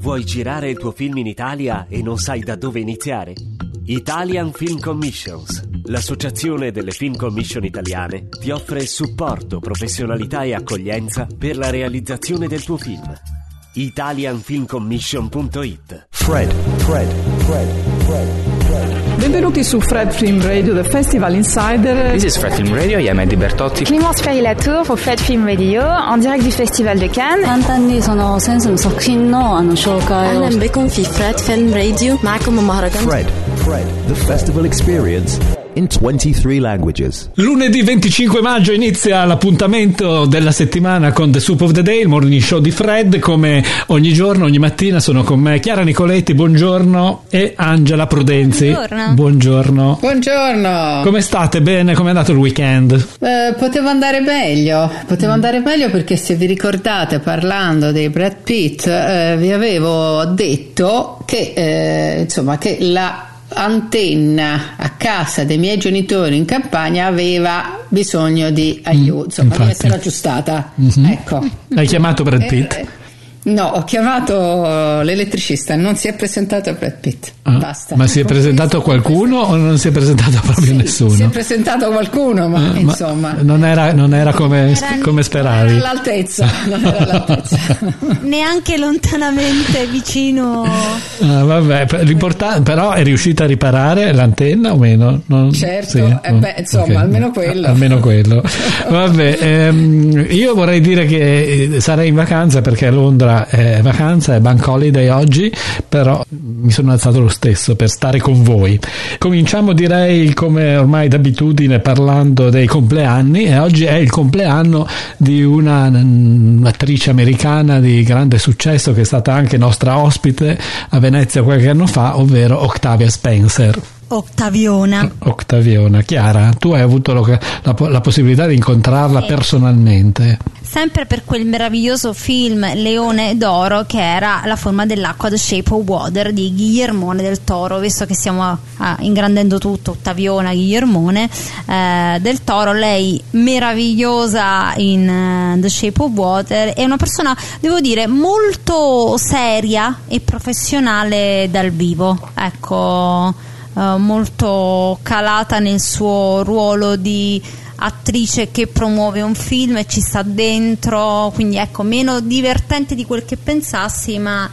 Vuoi girare il tuo film in Italia e non sai da dove iniziare? Italian Film Commissions, l'associazione delle film commission italiane, ti offre supporto, professionalità e accoglienza per la realizzazione del tuo film. italianfilmcommission.it. Fred. Benvenuti su Fred Film Radio, the Festival Insider. This is Fred Film Radio, io Mehdi Bertotti. Clémence Ferry-Latour pour Fred Film Radio, en direct du Festival de Cannes. 簡単にそのセンスの作品の紹介を أهلا بكم في Fred Film Radio. معكم مهرجان Fred, the festival experience in 23 languages. Lunedì 25 maggio inizia l'appuntamento della settimana con The Soup of the Day, il morning show di Fred. Come ogni giorno, ogni mattina sono con me Chiara Nicoletti, buongiorno, e Angela Prudenzi. Buongiorno. Come state? Bene? Come è andato il weekend? Poteva andare meglio perché, se vi ricordate, parlando di Brad Pitt, vi avevo detto che che la antenna a casa dei miei genitori in campagna aveva bisogno di aiuto, di essere aggiustata. Ecco. Hai chiamato Brad Pitt? No, ho chiamato l'elettricista, non si è presentato Brad Pitt. Basta. Ma si è presentato qualcuno o non si è presentato proprio nessuno? Si è presentato qualcuno, ma insomma non era come speravi. Non era all'altezza. Neanche lontanamente vicino. Vabbè, l'importante, però è riuscita a riparare l'antenna o meno? Certo, sì, okay. Almeno quello. Vabbè, io vorrei dire che sarei in vacanza, perché a Londra è vacanza, è bank holiday oggi, però mi sono alzato lo stesso per stare con voi. Cominciamo, direi, come ormai d'abitudine, parlando dei compleanni, e oggi è il compleanno di un'attrice americana di grande successo che è stata anche nostra ospite a Venezia qualche anno fa, ovvero Octavia Spencer. Ottaviona. Chiara, tu hai avuto la possibilità di incontrarla personalmente. Sempre per quel meraviglioso film Leone d'Oro, che era La forma dell'acqua, The Shape of Water, di Guillermone del Toro. Visto che stiamo ingrandendo tutto, Ottaviona, Guillermone del Toro, lei meravigliosa in The Shape of Water, è una persona, devo dire, molto seria e professionale dal vivo, ecco. Molto calata nel suo ruolo di attrice che promuove un film e ci sta dentro, quindi ecco, meno divertente di quel che pensassi, ma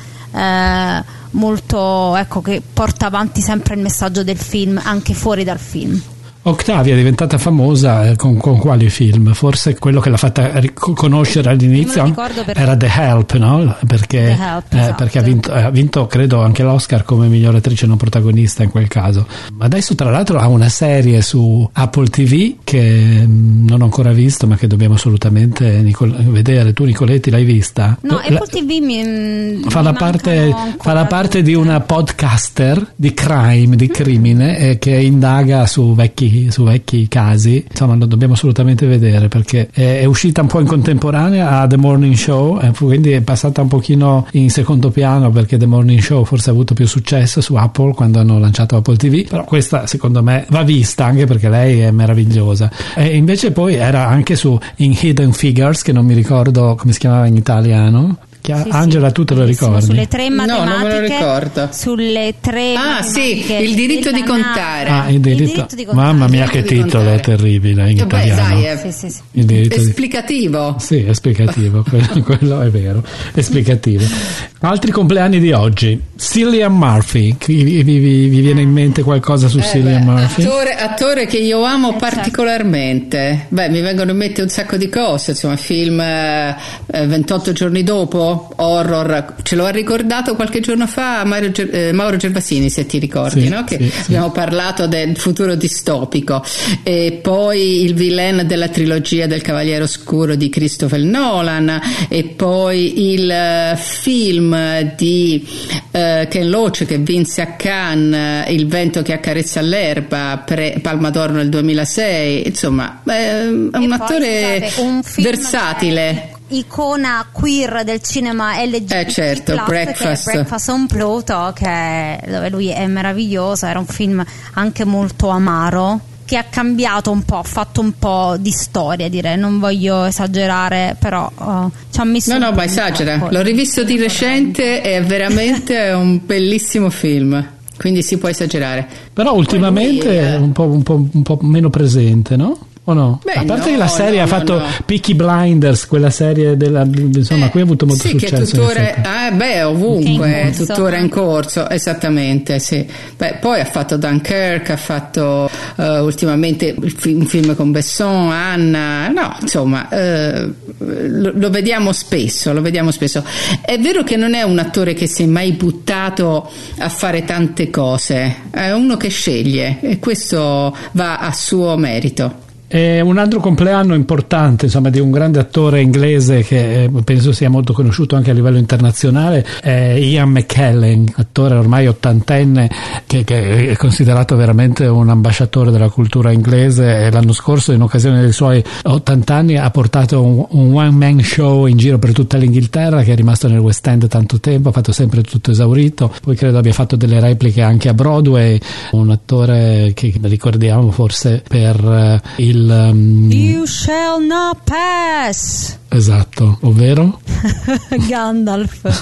molto, ecco, che porta avanti sempre il messaggio del film anche fuori dal film. Octavia è diventata famosa con quali film? Forse quello che l'ha fatta conoscere all'inizio era The Help, no? Perché ha vinto credo anche l'Oscar come miglior attrice non protagonista in quel caso. Adesso tra l'altro ha una serie su Apple TV che non ho ancora visto, ma che dobbiamo assolutamente vedere. Tu, Nicoletti, l'hai vista? No, Apple TV fa la parte di una podcaster di crime, di crimine, che indaga su vecchi casi. Insomma, lo dobbiamo assolutamente vedere, perché è uscita un po' in contemporanea a The Morning Show, quindi è passata un pochino in secondo piano, perché The Morning Show forse ha avuto più successo su Apple quando hanno lanciato Apple TV, però questa secondo me va vista, anche perché lei è meravigliosa. E invece poi era anche su In Hidden Figures, che non mi ricordo come si chiamava in italiano. Angela, tu te lo ricordi? Sulle tre matematiche. No, non me lo ricordo. Sulle tre matematiche. Sì, il diritto di contare. Il diritto di contare. Mamma mia, che titolo terribile in italiano. Sì. Il diritto esplicativo. Sì, esplicativo, quello è vero, esplicativo. Altri compleanni di oggi. Cillian Murphy, vi viene in mente qualcosa su Cillian Murphy? Attore che io amo particolarmente. Mi vengono in mente un sacco di cose, insomma, film 28 giorni dopo, horror, ce lo ha ricordato qualche giorno fa Mauro Gervasini, se ti ricordi, no? Che abbiamo parlato del futuro distopico. E poi il villain della trilogia del Cavaliere Oscuro di Christopher Nolan, e poi il film di Ken Loach che vinse a Cannes, Il vento che accarezza l'erba, Palma d'Oro nel 2006. Insomma, è un attore versatile, icona queer del cinema LGBT+, certo, Breakfast on Pluto, dove lui è meraviglioso. Era un film anche molto amaro, che ha cambiato un po', ha fatto un po' di storia, direi, non voglio esagerare, però ci ha messo ma esagera, l'ho rivisto di recente, è veramente un bellissimo film, quindi si può esagerare, però ultimamente è un po' meno presente, no? O no? Beh, a parte no, che la serie ha fatto no. Peaky Blinders, quella serie insomma, qui ha avuto molto successo. Che tuttora, ovunque, che tuttora in corso, esattamente, sì. Beh, poi ha fatto Dunkirk, ha fatto ultimamente un film con Besson, Anna, no, insomma, lo vediamo spesso. È vero che non è un attore che si è mai buttato a fare tante cose, è uno che sceglie, e questo va a suo merito. E un altro compleanno importante, insomma, di un grande attore inglese che penso sia molto conosciuto anche a livello internazionale, è Ian McKellen, attore ormai ottantenne che è considerato veramente un ambasciatore della cultura inglese, e l'anno scorso, in occasione dei suoi 80 anni, ha portato un one man show in giro per tutta l'Inghilterra, che è rimasto nel West End tanto tempo, ha fatto sempre tutto esaurito, poi credo abbia fatto delle repliche anche a Broadway, un attore che ricordiamo forse per il You Shall Not Pass, esatto, ovvero Gandalf.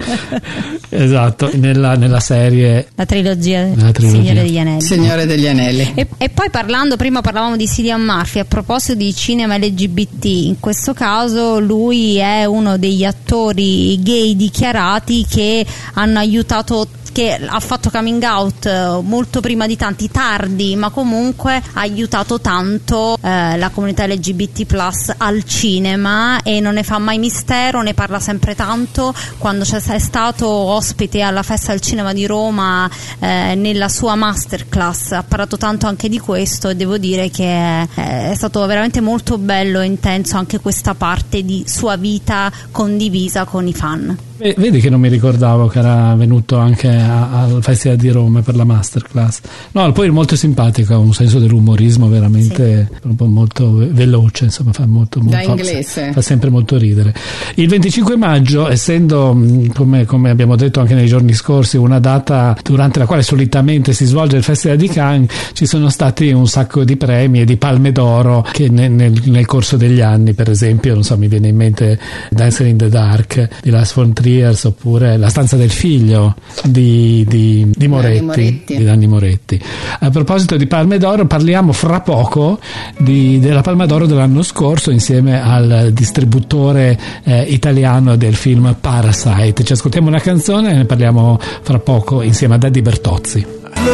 esatto, nella serie, la trilogia Signore degli Anelli. E poi prima parlavamo di Cillian Murphy, a proposito di cinema LGBT, in questo caso lui è uno degli attori gay dichiarati che hanno aiutato, che ha fatto coming out molto prima di tanti, tardi, ma comunque ha aiutato tanto la comunità LGBT+ al cinema, e non ne fa mai mistero, ne parla sempre tanto. Quando è stato ospite alla Festa del Cinema di Roma, nella sua masterclass ha parlato tanto anche di questo, e devo dire che è stato veramente molto bello e intenso anche questa parte di sua vita condivisa con i fan. Vedi che non mi ricordavo che era venuto anche al Festival di Roma per la masterclass. No, poi è molto simpatico, ha un senso dell'umorismo veramente proprio molto veloce, insomma, fa molto da inglese, fa sempre molto ridere. Il 25 maggio, essendo come abbiamo detto anche nei giorni scorsi, una data durante la quale solitamente si svolge il Festival di Cannes, ci sono stati un sacco di premi e di palme d'oro che nel corso degli anni, per esempio, non so, mi viene in mente Dancing in the Dark di Lars von Trier, oppure La stanza del figlio di Nanni Moretti. A proposito di palme d'oro, parliamo fra poco della palma d'oro dell'anno scorso, insieme al distributore italiano del film Parasite. Ci ascoltiamo una canzone e ne parliamo fra poco insieme a Daddy Bertozzi.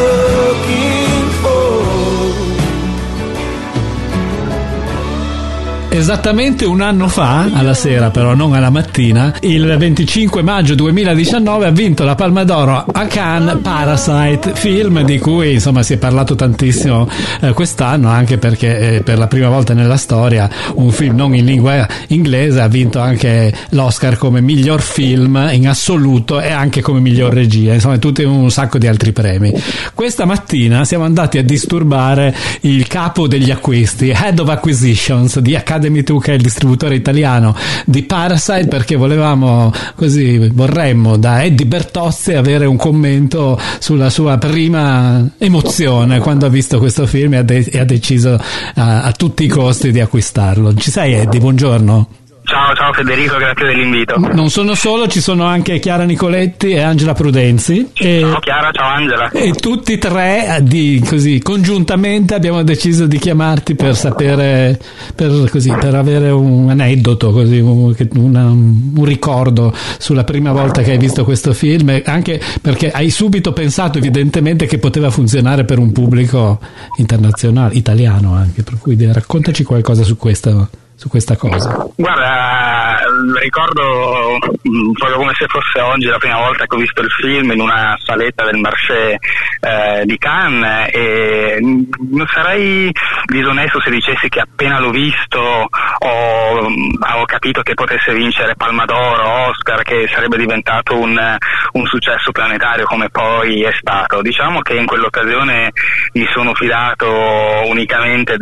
Esattamente un anno fa, alla sera però, non alla mattina, il 25 maggio 2019 ha vinto la Palma d'Oro a Cannes Parasite, film di cui insomma si è parlato tantissimo quest'anno, anche perché per la prima volta nella storia un film non in lingua inglese ha vinto anche l'Oscar come miglior film in assoluto e anche come miglior regia, insomma tutti un sacco di altri premi. Questa mattina siamo andati a disturbare il capo degli acquisti, Head of Acquisitions di Academy 2, che è il distributore italiano di Parasite, perché vorremmo da Eddie Bertozzi avere un commento sulla sua prima emozione quando ha visto questo film e ha deciso a tutti i costi di acquistarlo. Ci sei, Eddie? Buongiorno. Ciao Federico, grazie dell'invito. Non sono solo, ci sono anche Chiara Nicoletti e Angela Prudenzi. Ciao Chiara, ciao Angela. E tutti tre congiuntamente abbiamo deciso di chiamarti per sapere, per avere un aneddoto, un ricordo sulla prima volta che hai visto questo film, anche perché hai subito pensato evidentemente che poteva funzionare per un pubblico internazionale, italiano anche, per cui raccontaci qualcosa su questa cosa. Guarda, ricordo proprio come se fosse oggi la prima volta che ho visto il film in una saletta del Marché di Cannes, e non sarei disonesto se dicessi che appena l'ho visto ho capito che potesse vincere Palma d'Oro, Oscar, che sarebbe diventato un successo planetario come poi è stato. Diciamo che in quell'occasione mi sono fidato unicamente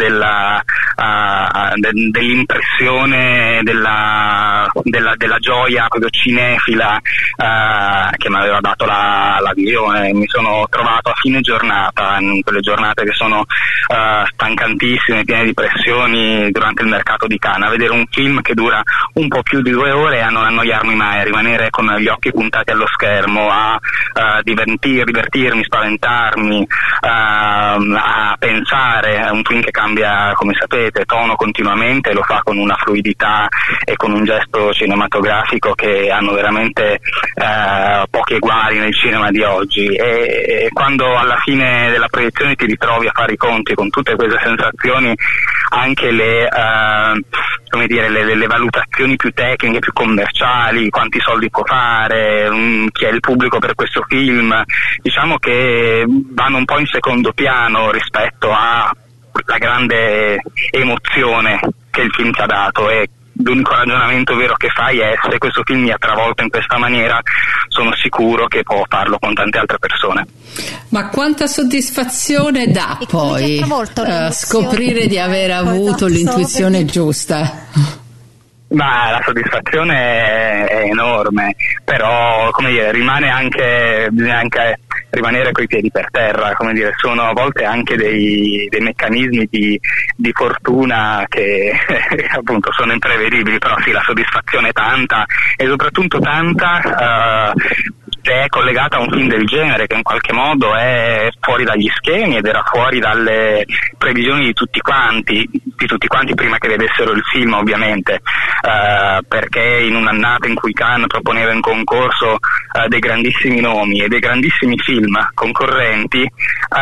dell'impressione della gioia proprio cinefila che mi aveva dato la la visione. Mi sono trovato a fine giornata, in quelle giornate che sono stancantissime, piene di pressioni durante il mercato di Cannes, a vedere un film che dura un po' più di 2 ore e a non annoiarmi mai, a rimanere con gli occhi puntati allo schermo, a divertirmi, spaventarmi, a pensare. È un film che cambia, come sapete, tono continuamente, lo fa con una fluidità e con un gesto cinematografico che hanno veramente pochi eguali nel cinema di oggi, e quando alla fine della proiezione ti ritrovi a fare i conti con tutte queste sensazioni, anche le valutazioni più tecniche, più commerciali, quanti soldi può fare, chi è il pubblico per questo film, diciamo che vanno un po' in secondo piano rispetto alla grande emozione che il film ci ha dato. E l'unico ragionamento vero che fai è: se questo film mi ha travolto in questa maniera, sono sicuro che può farlo con tante altre persone. Ma quanta soddisfazione dà poi scoprire di aver avuto l'intuizione giusta? Ma la soddisfazione è enorme, però bisogna anche rimanere coi piedi per terra, sono a volte anche dei meccanismi di fortuna che appunto sono imprevedibili, però sì, la soddisfazione è tanta, e soprattutto tanta è collegata a un film del genere che in qualche modo è fuori dagli schemi ed era fuori dalle previsioni di tutti quanti prima che vedessero il film, ovviamente, perché in un'annata in cui Cannes proponeva in concorso dei grandissimi nomi e dei grandissimi film concorrenti,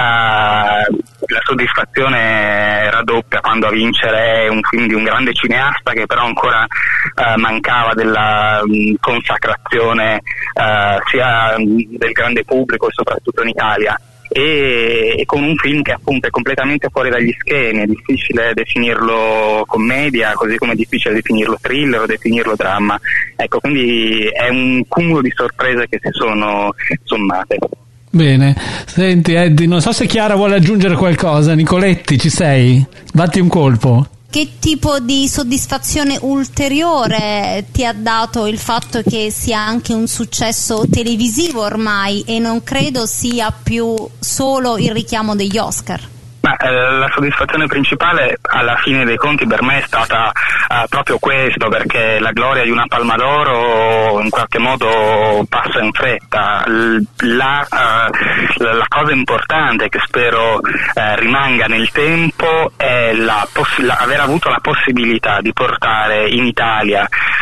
la soddisfazione raddoppia quando a vincere è un film di un grande cineasta che però ancora mancava della consacrazione sia del grande pubblico e soprattutto in Italia, e con un film che appunto è completamente fuori dagli schemi. È difficile definirlo commedia, così come è difficile definirlo thriller o definirlo dramma, ecco, quindi è un cumulo di sorprese che si sono sommate. Bene, senti Eddie, non so se Chiara vuole aggiungere qualcosa. Nicoletti, ci sei? Batti un colpo. Che tipo di soddisfazione ulteriore ti ha dato il fatto che sia anche un successo televisivo ormai e non credo sia più solo il richiamo degli Oscar? La soddisfazione principale alla fine dei conti per me è stata proprio questo, perché la gloria di una Palma d'Oro in qualche modo passa in fretta. La cosa importante che spero rimanga nel tempo è aver avuto la possibilità di portare in Italia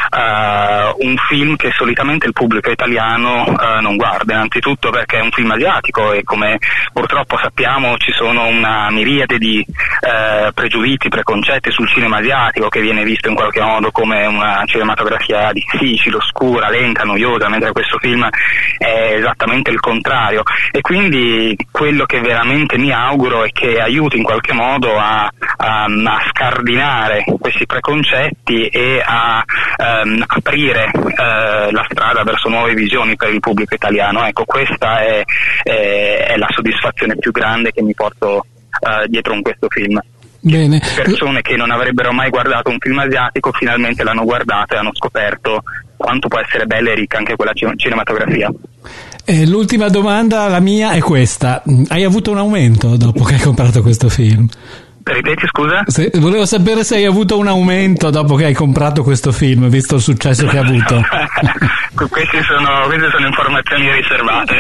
un film che solitamente il pubblico italiano non guarda, innanzitutto perché è un film asiatico e, come purtroppo sappiamo, ci sono una miriade di pregiudizi, preconcetti sul cinema asiatico, che viene visto in qualche modo come una cinematografia difficile, oscura, lenta, noiosa, mentre questo film è esattamente il contrario. E quindi quello che veramente mi auguro è che aiuti in qualche modo a scardinare questi preconcetti e a aprire la strada verso nuove visioni per il pubblico italiano. Ecco, questa è la soddisfazione più grande che mi porto dietro in questo film. Bene. Persone che non avrebbero mai guardato un film asiatico finalmente l'hanno guardato e hanno scoperto quanto può essere bella e ricca anche quella cinematografia. L'ultima domanda, la mia, è questa: hai avuto un aumento dopo che hai comprato questo film? Ripeti, scusa? Volevo sapere se hai avuto un aumento dopo che hai comprato questo film, visto il successo che ha avuto. Queste sono informazioni riservate.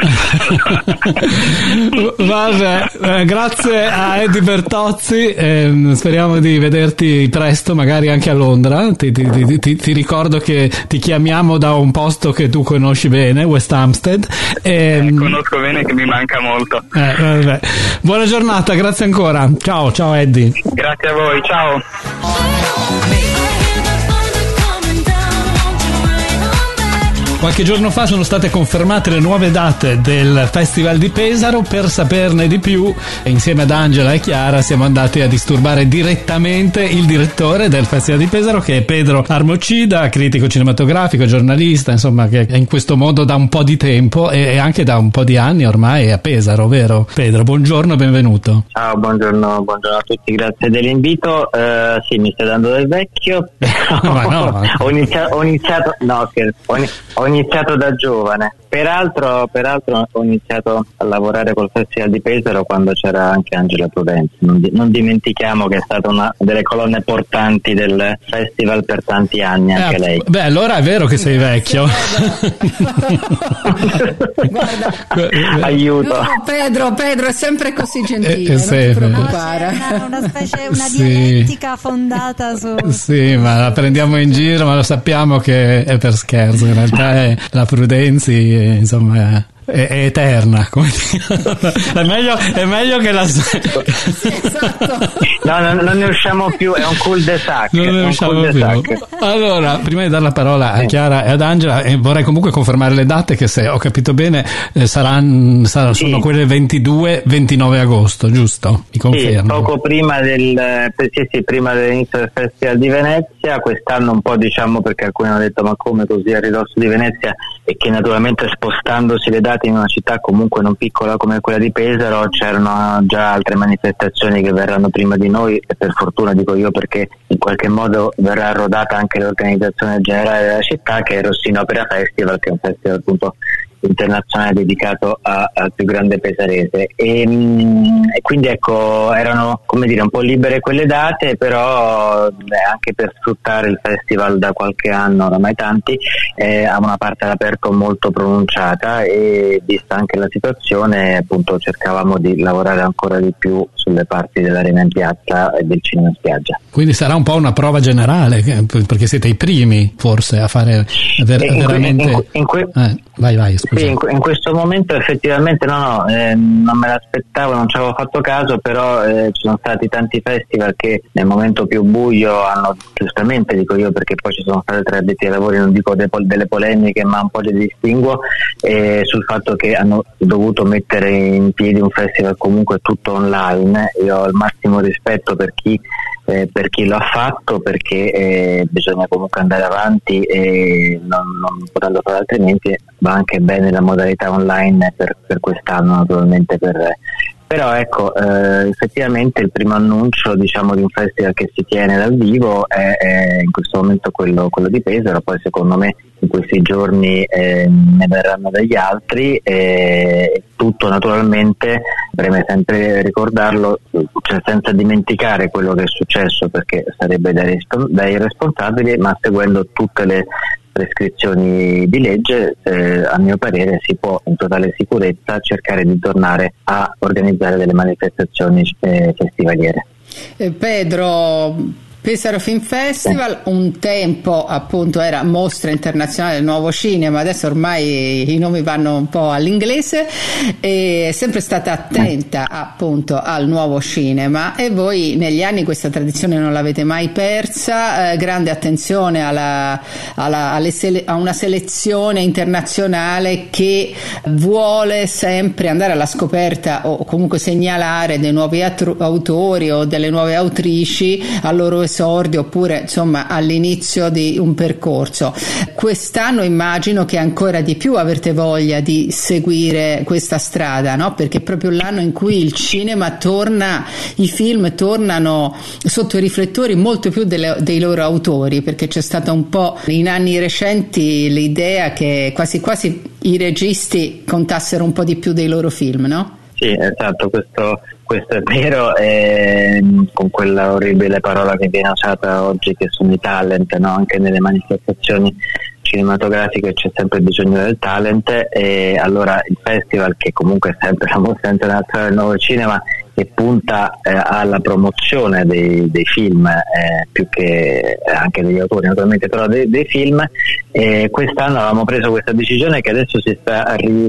Vabbè, grazie a Eddie Bertozzi, speriamo di vederti presto, magari anche a Londra. Ti ricordo che ti chiamiamo da un posto che tu conosci bene, West Hampstead. Conosco bene, che mi manca molto. Vabbè. Buona giornata, grazie ancora. Ciao Eddie. Grazie a voi, ciao. Qualche giorno fa sono state confermate le nuove date del Festival di Pesaro. Per saperne di più, insieme ad Angela e Chiara, siamo andati a disturbare direttamente il direttore del Festival di Pesaro, che è Pedro Armocida, critico cinematografico, giornalista, insomma, che è in questo modo da un po' di tempo e anche da un po' di anni ormai a Pesaro, vero? Pedro, buongiorno e benvenuto. Ciao, buongiorno a tutti, grazie dell'invito. Sì, mi stai dando del vecchio. Ma no. Ho iniziato Ho iniziato da giovane, peraltro ho iniziato a lavorare col Festival di Pesaro quando c'era anche Angela Prudenzi, non dimentichiamo che è stata una delle colonne portanti del festival per tanti anni, anche lei. Beh, allora è vero che sei vecchio. Guarda, aiuto. no, Pedro è sempre così gentile, non ti preoccupare. Una dialettica fondata su... Sì, ma la prendiamo in giro, ma lo sappiamo che è per scherzo, in realtà la Prudenzi, insomma, è eterna, come è meglio che la Sì, esatto. No, non ne usciamo più, è un cul-de-sac. Non ne usciamo più. Allora, prima di dare la parola a Chiara e ad Angela, vorrei comunque confermare le date che, se ho capito bene, sono quelle 22-29 agosto, giusto? Mi confermo? Sì, poco prima prima dell'inizio del Festival di Venezia. Quest'anno un po', diciamo, perché alcuni hanno detto ma come così a ridosso di Venezia, e che naturalmente spostandosi le date in una città comunque non piccola come quella di Pesaro, c'erano già altre manifestazioni che verranno prima di noi, e per fortuna dico io, perché in qualche modo verrà rodata anche l'organizzazione generale della città, che è il Rossini Opera Festival, che è un festival appunto internazionale dedicato al più grande pesarese, e quindi ecco, erano, come dire, un po' libere quelle date, però anche per sfruttare il festival da qualche anno, oramai tanti, ha una parte all'aperto molto pronunciata, e vista anche la situazione appunto cercavamo di lavorare ancora di più sulle parti dell'arena in piazza e del cinema in spiaggia. Quindi sarà un po' una prova generale, perché siete i primi forse a fare veramente... Vai, scusa. Sì, in questo momento effettivamente non me l'aspettavo, non ci avevo fatto caso, però ci sono stati tanti festival che nel momento più buio hanno, giustamente dico io, perché poi ci sono state tra addetti ai lavori, non dico delle polemiche, ma un po' li distinguo, sul fatto che hanno dovuto mettere in piedi un festival comunque tutto online. Io ho il massimo rispetto per chi lo ha fatto, perché bisogna comunque andare avanti, e non potendo fare altrimenti. Va anche bene la modalità online per quest'anno, naturalmente, però ecco, effettivamente il primo annuncio, diciamo, di un festival che si tiene dal vivo è in questo momento quello di Pesaro. Poi secondo me in questi giorni ne verranno degli altri, tutto naturalmente, preme sempre ricordarlo, cioè senza dimenticare quello che è successo, perché sarebbe da irresponsabili, ma seguendo tutte le prescrizioni di legge, a mio parere si può in totale sicurezza cercare di tornare a organizzare delle manifestazioni festivaliere. Pedro, Pesaro Film Festival, un tempo appunto era Mostra Internazionale del Nuovo Cinema, adesso ormai i nomi vanno un po' all'inglese, e è sempre stata attenta appunto al nuovo cinema, e voi negli anni questa tradizione non l'avete mai persa, grande attenzione a una selezione internazionale che vuole sempre andare alla scoperta, o comunque segnalare dei nuovi autori o delle nuove autrici al loro esordio, oppure insomma all'inizio di un percorso. Quest'anno immagino che ancora di più avete voglia di seguire questa strada, no? Perché è proprio l'anno in cui il cinema torna, i film tornano sotto i riflettori molto più dei loro autori, perché c'è stata un po' in anni recenti l'idea che quasi quasi i registi contassero un po' di più dei loro film, no? Sì, esatto, questo è vero, con quella orribile parola che viene usata oggi, che sono i talent, no? Anche nelle manifestazioni cinematografiche c'è sempre bisogno del talent, e allora il festival, che comunque è sempre la Mostra Internazionale del Nuovo Cinema, che punta alla promozione dei film, più che anche degli autori naturalmente, però dei film, quest'anno avevamo preso questa decisione che adesso si sta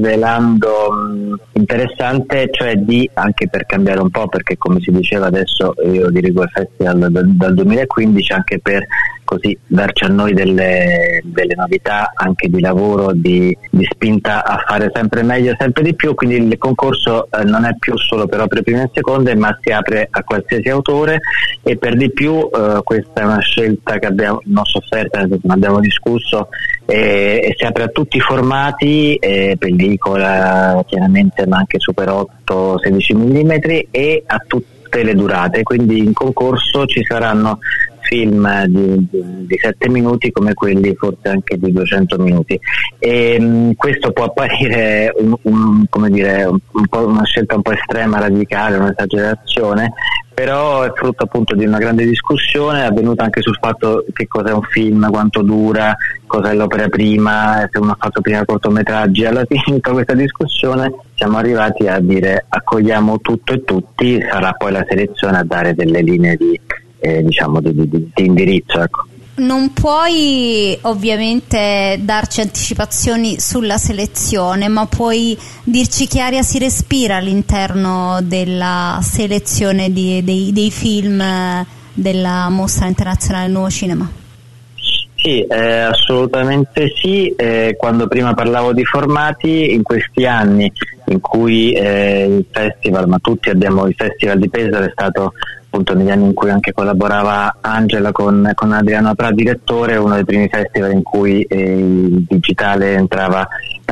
rivelando interessante, cioè di, anche per cambiare un po', perché come si diceva adesso io dirigo il festival dal 2015, anche per così darci a noi delle novità anche di lavoro, di spinta a fare sempre meglio, sempre di più. Quindi il concorso non è più solo per opere prime e seconde, ma si apre a qualsiasi autore, e per di più questa è una scelta che abbiamo non sofferta, ne abbiamo discusso, e si apre a tutti i formati, pellicola chiaramente, ma anche Super 8, 16 mm, e a tutte le durate. Quindi in concorso ci saranno film di 7 minuti come quelli forse anche di 200 minuti, e questo può apparire come dire, un po' una scelta un po' estrema, radicale, un'esagerazione, però è frutto appunto di una grande discussione avvenuta anche sul fatto che cos'è un film, quanto dura, cos'è l'opera prima, se uno ha fatto prima cortometraggi. Alla fine di tutta questa discussione siamo arrivati a dire accogliamo tutto e tutti, sarà poi la selezione a dare delle linee di indirizzo, ecco. Non puoi ovviamente darci anticipazioni sulla selezione, ma puoi dirci che aria si respira all'interno della selezione dei film della Mostra Internazionale del Nuovo Cinema? Sì, assolutamente sì. Quando prima parlavo di formati, in questi anni in cui il festival, ma tutti abbiamo, il Festival di Pesaro è stato appunto negli anni in cui anche collaborava Angela con Adriano Apra, direttore, uno dei primi festival in cui il digitale entrava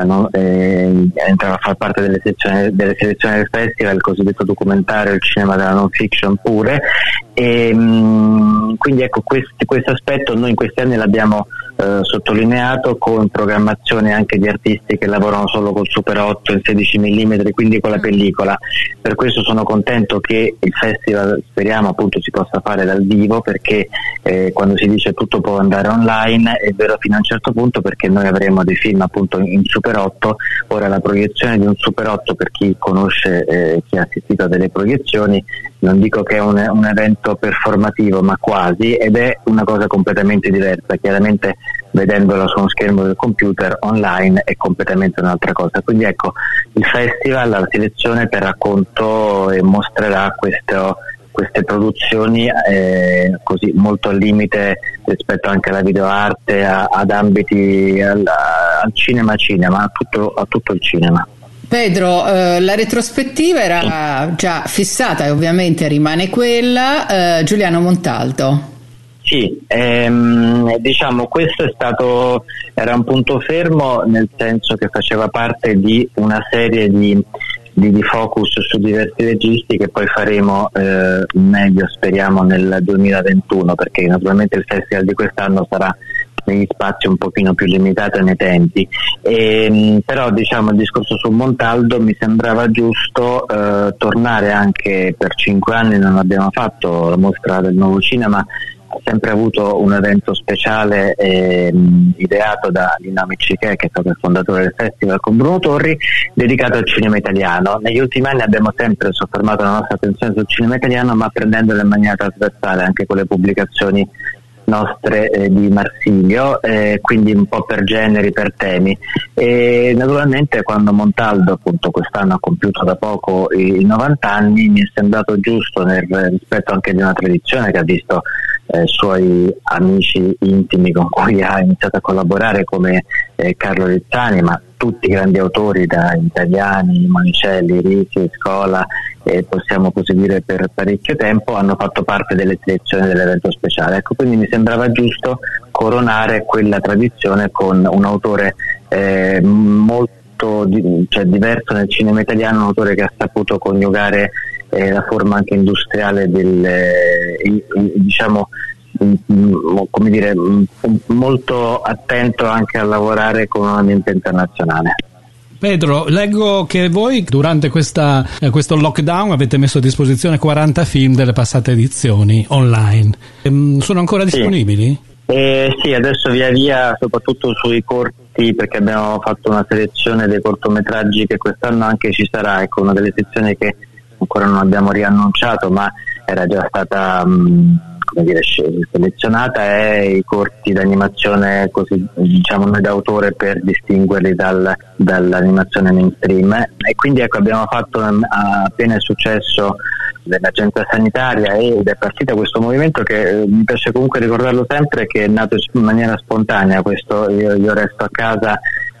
a far parte delle selezioni del festival, il cosiddetto documentario, il cinema della non fiction pure, e quindi ecco questo aspetto noi in questi anni l'abbiamo sottolineato con programmazioni anche di artisti che lavorano solo col Super 8 in 16 mm, quindi con la pellicola. Per questo sono contento che il festival, speriamo appunto, si possa fare dal vivo, perché quando si dice tutto può andare online è vero fino a un certo punto, perché noi avremo dei film appunto in Super 8. Ora la proiezione di un Super 8, per chi conosce, chi ha assistito a delle proiezioni, non dico che è un evento performativo, ma quasi, ed è una cosa completamente diversa. Chiaramente vedendola su uno schermo del computer online è completamente un'altra cosa. Quindi ecco, il festival, la selezione terrà conto e mostrerà queste produzioni così molto al limite rispetto anche alla videoarte, ad ambiti, al cinema, a tutto il cinema. Pedro, la retrospettiva era già fissata e ovviamente rimane quella. Giuliano Montaldo. Sì, diciamo questo era un punto fermo, nel senso che faceva parte di una serie di focus su diversi registi che poi faremo meglio, speriamo, nel 2021, perché naturalmente il festival di quest'anno sarà negli spazi un pochino più limitati nei tempi, però diciamo il discorso su Montaldo mi sembrava giusto tornare, anche per 5 anni non abbiamo fatto la Mostra del Nuovo Cinema, ha sempre avuto un evento speciale ideato da Lino Miccichè, che è stato il fondatore del festival, con Bruno Torri, dedicato al cinema italiano. Negli ultimi anni abbiamo sempre soffermato la nostra attenzione sul cinema italiano, ma prendendolo in maniera trasversale, anche con le pubblicazioni nostre di Marsilio, quindi un po' per generi, per temi, e naturalmente quando Montaldo appunto quest'anno ha compiuto da poco i 90 anni mi è sembrato giusto, nel rispetto anche di una tradizione che ha visto suoi amici intimi con cui ha iniziato a collaborare come Carlo Rizzani, ma tutti grandi autori, da italiani, Monicelli, Ricci, Scola, possiamo così dire per parecchio tempo, hanno fatto parte delle selezioni dell'evento speciale. Ecco, quindi mi sembrava giusto coronare quella tradizione con un autore molto diverso nel cinema italiano, un autore che ha saputo coniugare la forma anche industriale diciamo come dire, molto attento anche a lavorare con un ambiente internazionale. Pedro, leggo che voi durante questo lockdown avete messo a disposizione 40 film delle passate edizioni online. Sono ancora disponibili? Sì, adesso via via, soprattutto sui corti, perché abbiamo fatto una selezione dei cortometraggi che quest'anno anche ci sarà, ecco, una delle sezioni che ancora non abbiamo riannunciato ma era già stata selezionata, è i corti d'animazione, così diciamo noi d'autore, per distinguerli dall'animazione mainstream, e quindi ecco abbiamo fatto, appena è successo dell'agenzia sanitaria ed è partito questo movimento che mi piace comunque ricordarlo sempre, che è nato in maniera spontanea. Questo io resto a casa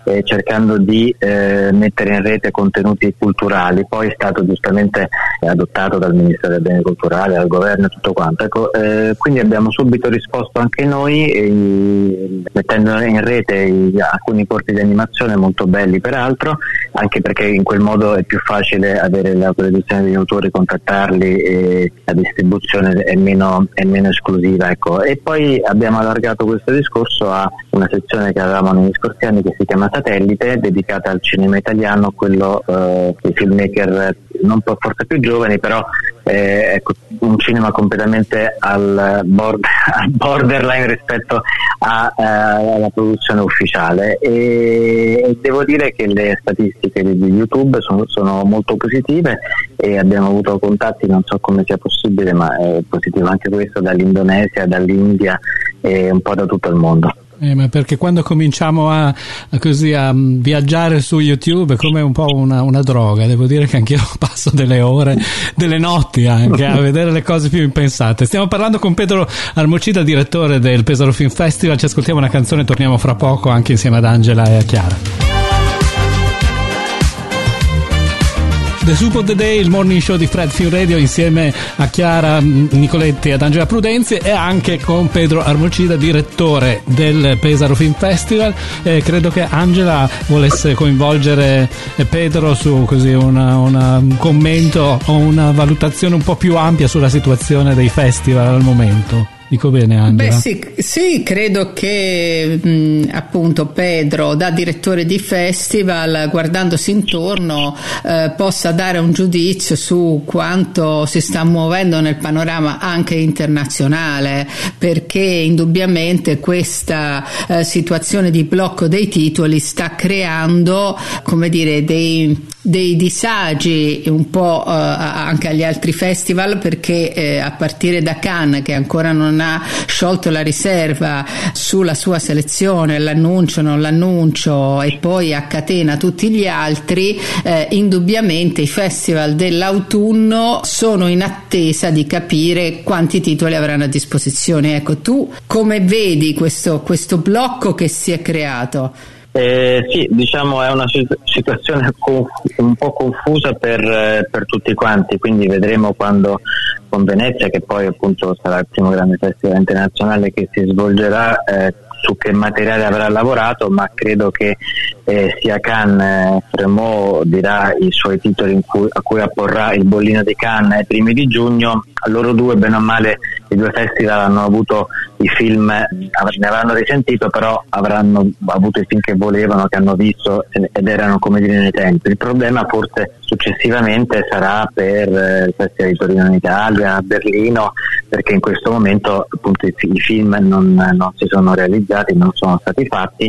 cercando di mettere in rete contenuti culturali. Poi è stato giustamente adottato dal Ministero dei Beni Culturali, dal governo e tutto quanto. Ecco, quindi abbiamo subito risposto anche noi mettendo in rete alcuni corti di animazione molto belli peraltro, anche perché in quel modo è più facile avere l'autorizzazione degli autori, contattarli, e la distribuzione è meno esclusiva, ecco. E poi abbiamo allargato questo discorso a una sezione che avevamo negli scorsi anni che si chiama Satellite, dedicata al cinema italiano, quello dei filmmaker non forse più giovani, però ecco, un cinema completamente al borderline rispetto alla produzione ufficiale, e devo dire che le statistiche di YouTube sono molto positive, e abbiamo avuto contatti, non so come sia possibile, ma è positivo anche questo, dall'Indonesia, dall'India e un po' da tutto il mondo. Ma perché quando cominciamo a viaggiare su YouTube è come un po' una droga. Devo dire che anch'io passo delle ore, delle notti anche a vedere le cose più impensate. Stiamo parlando con Pedro Armocida, direttore del Pesaro Film Festival. Ci ascoltiamo una canzone e torniamo fra poco anche insieme ad Angela e a Chiara. The Soup of the Day, il morning show di Fred Film Radio, insieme a Chiara Nicoletti e ad Angela Prudenzi, e anche con Pedro Armocida, direttore del Pesaro Film Festival. Credo che Angela volesse coinvolgere Pedro su così un commento o una valutazione un po' più ampia sulla situazione dei festival al momento. Dico bene, Angela? Beh, sì, credo che appunto Pedro, da direttore di festival, guardandosi intorno, possa dare un giudizio su quanto si sta muovendo nel panorama anche internazionale, perché indubbiamente questa situazione di blocco dei titoli sta creando, come dire, dei disagi un po' anche agli altri festival, perché a partire da Cannes, che ancora non ha sciolto la riserva sulla sua selezione, l'annuncio, non l'annuncio, e poi a catena tutti gli altri, indubbiamente i festival dell'autunno sono in attesa di capire quanti titoli avranno a disposizione. Ecco, tu come vedi questo blocco che si è creato? Sì, diciamo è una situazione un po' confusa per tutti quanti, quindi vedremo quando con Venezia, che poi appunto sarà il primo grande festival internazionale che si svolgerà, su che materiale avrà lavorato, ma credo che sia Cannes, Fremont dirà i suoi titoli a cui apporrà il bollino di Cannes ai primi di giugno. Loro due, bene o male, i due festival hanno avuto i film, ne avranno risentito, però avranno avuto i film che volevano, che hanno visto ed erano, come dire, nei tempi. Il problema forse successivamente sarà per il Festival di Torino in Italia, a Berlino, perché in questo momento appunto i film non si sono realizzati, non sono stati fatti,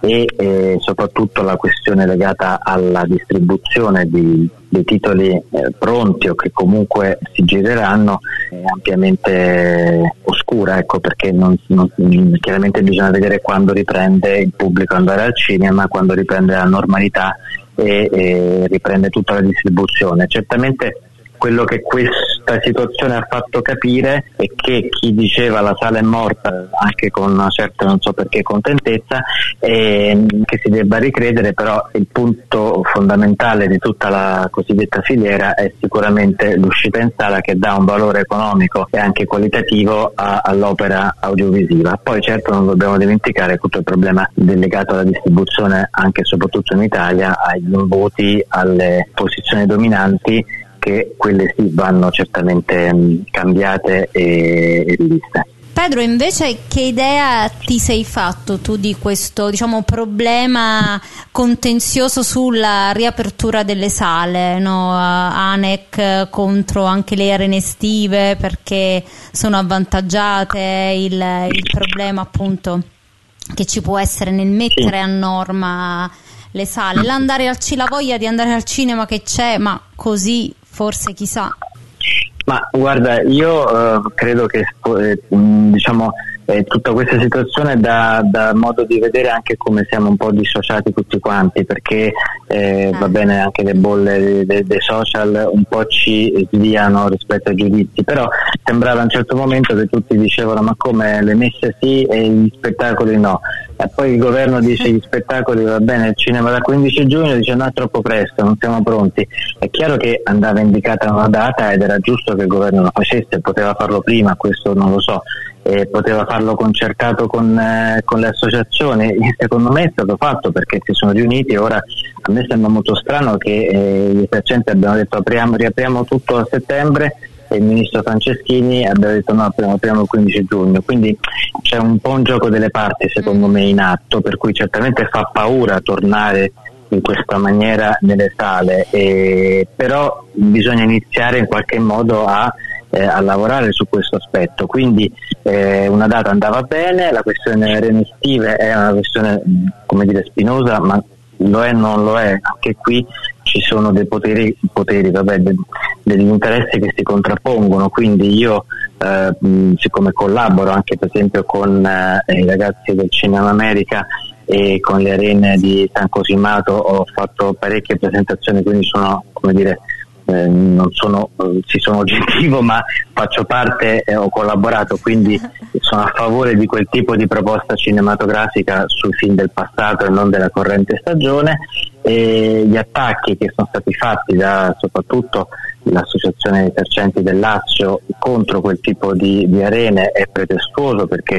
e soprattutto la questione legata alla distribuzione dei titoli pronti o che comunque si gireranno è ampiamente oscura, ecco, perché chiaramente bisogna vedere quando riprende il pubblico andare al cinema, quando riprende la normalità e riprende tutta la distribuzione. Certamente quello che questa situazione ha fatto capire è che chi diceva la sala è morta, anche con una certa, non so perché, contentezza, che si debba ricredere, però il punto fondamentale di tutta la cosiddetta filiera è sicuramente l'uscita in sala, che dà un valore economico e anche qualitativo all'opera audiovisiva. Poi certo non dobbiamo dimenticare tutto il problema legato alla distribuzione, anche e soprattutto in Italia, agli voti, alle posizioni dominanti, che quelle sì vanno certamente cambiate e riviste. Pedro, invece, che idea ti sei fatto tu di questo, diciamo, problema contenzioso sulla riapertura delle sale, no? ANEC contro anche le arene estive perché sono avvantaggiate, il problema appunto che ci può essere nel mettere a norma le sale, la voglia di andare al cinema che c'è, ma così forse chissà. Ma guarda, io credo che diciamo tutta questa situazione dà modo di vedere anche come siamo un po' dissociati tutti quanti, perché va bene, anche le bolle dei social un po' ci sviano rispetto ai giudizi, però sembrava a un certo momento che tutti dicevano ma come, le messe sì e gli spettacoli no, e poi il governo dice gli spettacoli va bene, il cinema da 15 giugno, dice no, è troppo presto, non siamo pronti. È chiaro che andava indicata una data ed era giusto che il governo lo facesse, poteva farlo prima, questo non lo so, poteva farlo concertato con le associazioni, secondo me è stato fatto perché si sono riuniti e ora a me sembra molto strano che gli esercenti abbiano detto riapriamo tutto a settembre e il ministro Franceschini abbia detto no, apriamo il 15 giugno, quindi c'è un po' un gioco delle parti secondo me in atto, per cui certamente fa paura tornare in questa maniera nelle sale, però bisogna iniziare in qualche modo a lavorare su questo aspetto, quindi una data andava bene, la questione arene estive è una questione come dire spinosa, ma lo è non lo è, anche qui ci sono dei poteri degli interessi che si contrappongono, quindi io siccome collaboro anche per esempio con i ragazzi del Cinema America e con le arene di San Cosimato ho fatto parecchie presentazioni, quindi sono come dire non sono oggettivo, ma faccio parte, ho collaborato, quindi sono a favore di quel tipo di proposta cinematografica sui film del passato e non della corrente stagione, e gli attacchi che sono stati fatti da soprattutto l'associazione dei esercenti del Lazio contro quel tipo di arene è pretestuoso, perché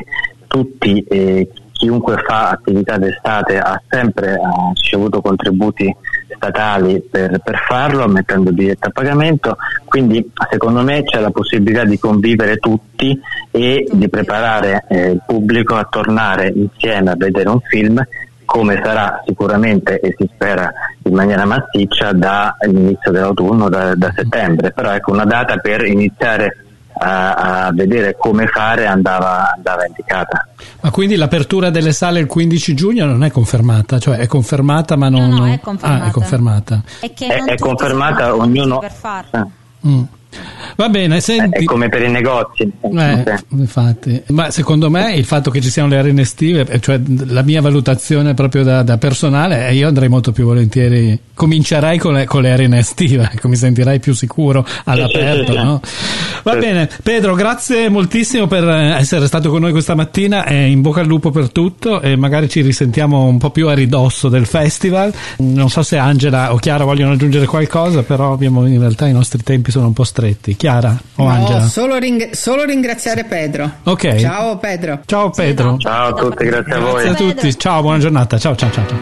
chiunque fa attività d'estate ha sempre ricevuto contributi statali per farlo, mettendo biglietto a pagamento, quindi secondo me c'è la possibilità di convivere tutti e di preparare il pubblico a tornare insieme a vedere un film, come sarà sicuramente e si spera in maniera massiccia dall'inizio dell'autunno, da settembre, però ecco, una data per iniziare a vedere come fare andava indicata. Ma quindi l'apertura delle sale il 15 giugno non è confermata? Cioè è confermata ma non... No, è confermata. È confermata. È confermata, ognuno... Per farlo. Va bene, senti. È come per i negozi. Infatti. Ma secondo me il fatto che ci siano le arene estive, cioè la mia valutazione proprio da personale, io andrei molto più volentieri, comincerei con le arene estive, ecco, mi sentirei più sicuro all'aperto, sì. No? Va bene, Pedro, grazie moltissimo per essere stato con noi questa mattina e in bocca al lupo per tutto, e magari ci risentiamo un po' più a ridosso del festival. Non so se Angela o Chiara vogliono aggiungere qualcosa, però in realtà i nostri tempi sono un po' stretti. Chiara o Angela? Solo ringraziare Pedro. Ok. Ciao Pedro. Ciao Pedro. Ciao a tutti, grazie a voi. Grazie a tutti. Ciao, buona giornata. Ciao.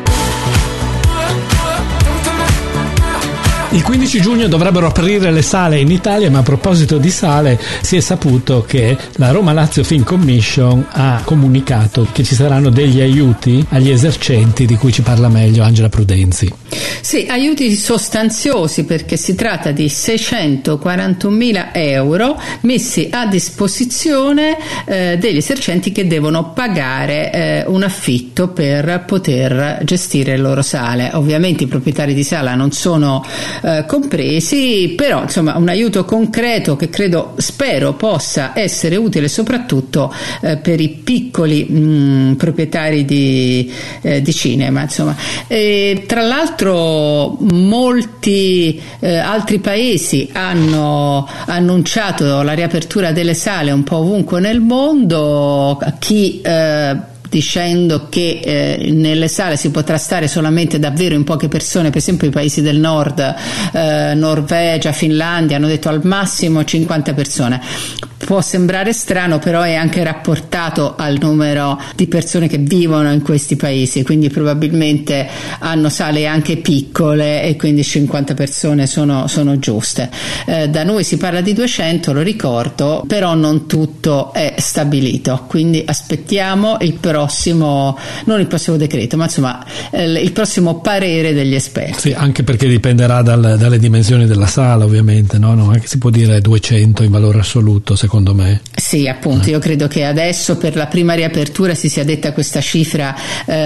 Il 15 giugno dovrebbero aprire le sale in Italia, ma a proposito di sale si è saputo che la Roma Lazio Film Commission ha comunicato che ci saranno degli aiuti agli esercenti, di cui ci parla meglio Angela Prudenzi. Sì, aiuti sostanziosi, perché si tratta di 641.000 euro messi a disposizione degli esercenti che devono pagare un affitto per poter gestire le loro sale. Ovviamente i proprietari di sala non sono compresi, però insomma un aiuto concreto che spero possa essere utile soprattutto per i piccoli proprietari di cinema, insomma. E, tra l'altro molti altri paesi hanno annunciato la riapertura delle sale un po' ovunque nel mondo, chi dicendo che nelle sale si potrà stare solamente davvero in poche persone. Per esempio i paesi del nord, Norvegia, Finlandia, hanno detto al massimo 50 persone. Può sembrare strano, però è anche rapportato al numero di persone che vivono in questi paesi, quindi probabilmente hanno sale anche piccole e quindi 50 persone sono giuste. Da noi si parla di 200, lo ricordo, però non tutto è stabilito, quindi aspettiamo non il prossimo decreto, ma insomma il prossimo parere degli esperti. Sì, anche perché dipenderà dalle dimensioni della sala, ovviamente, no? Non è che si può dire 200 in valore assoluto, secondo me. Sì, appunto, io credo che adesso per la prima riapertura si sia detta questa cifra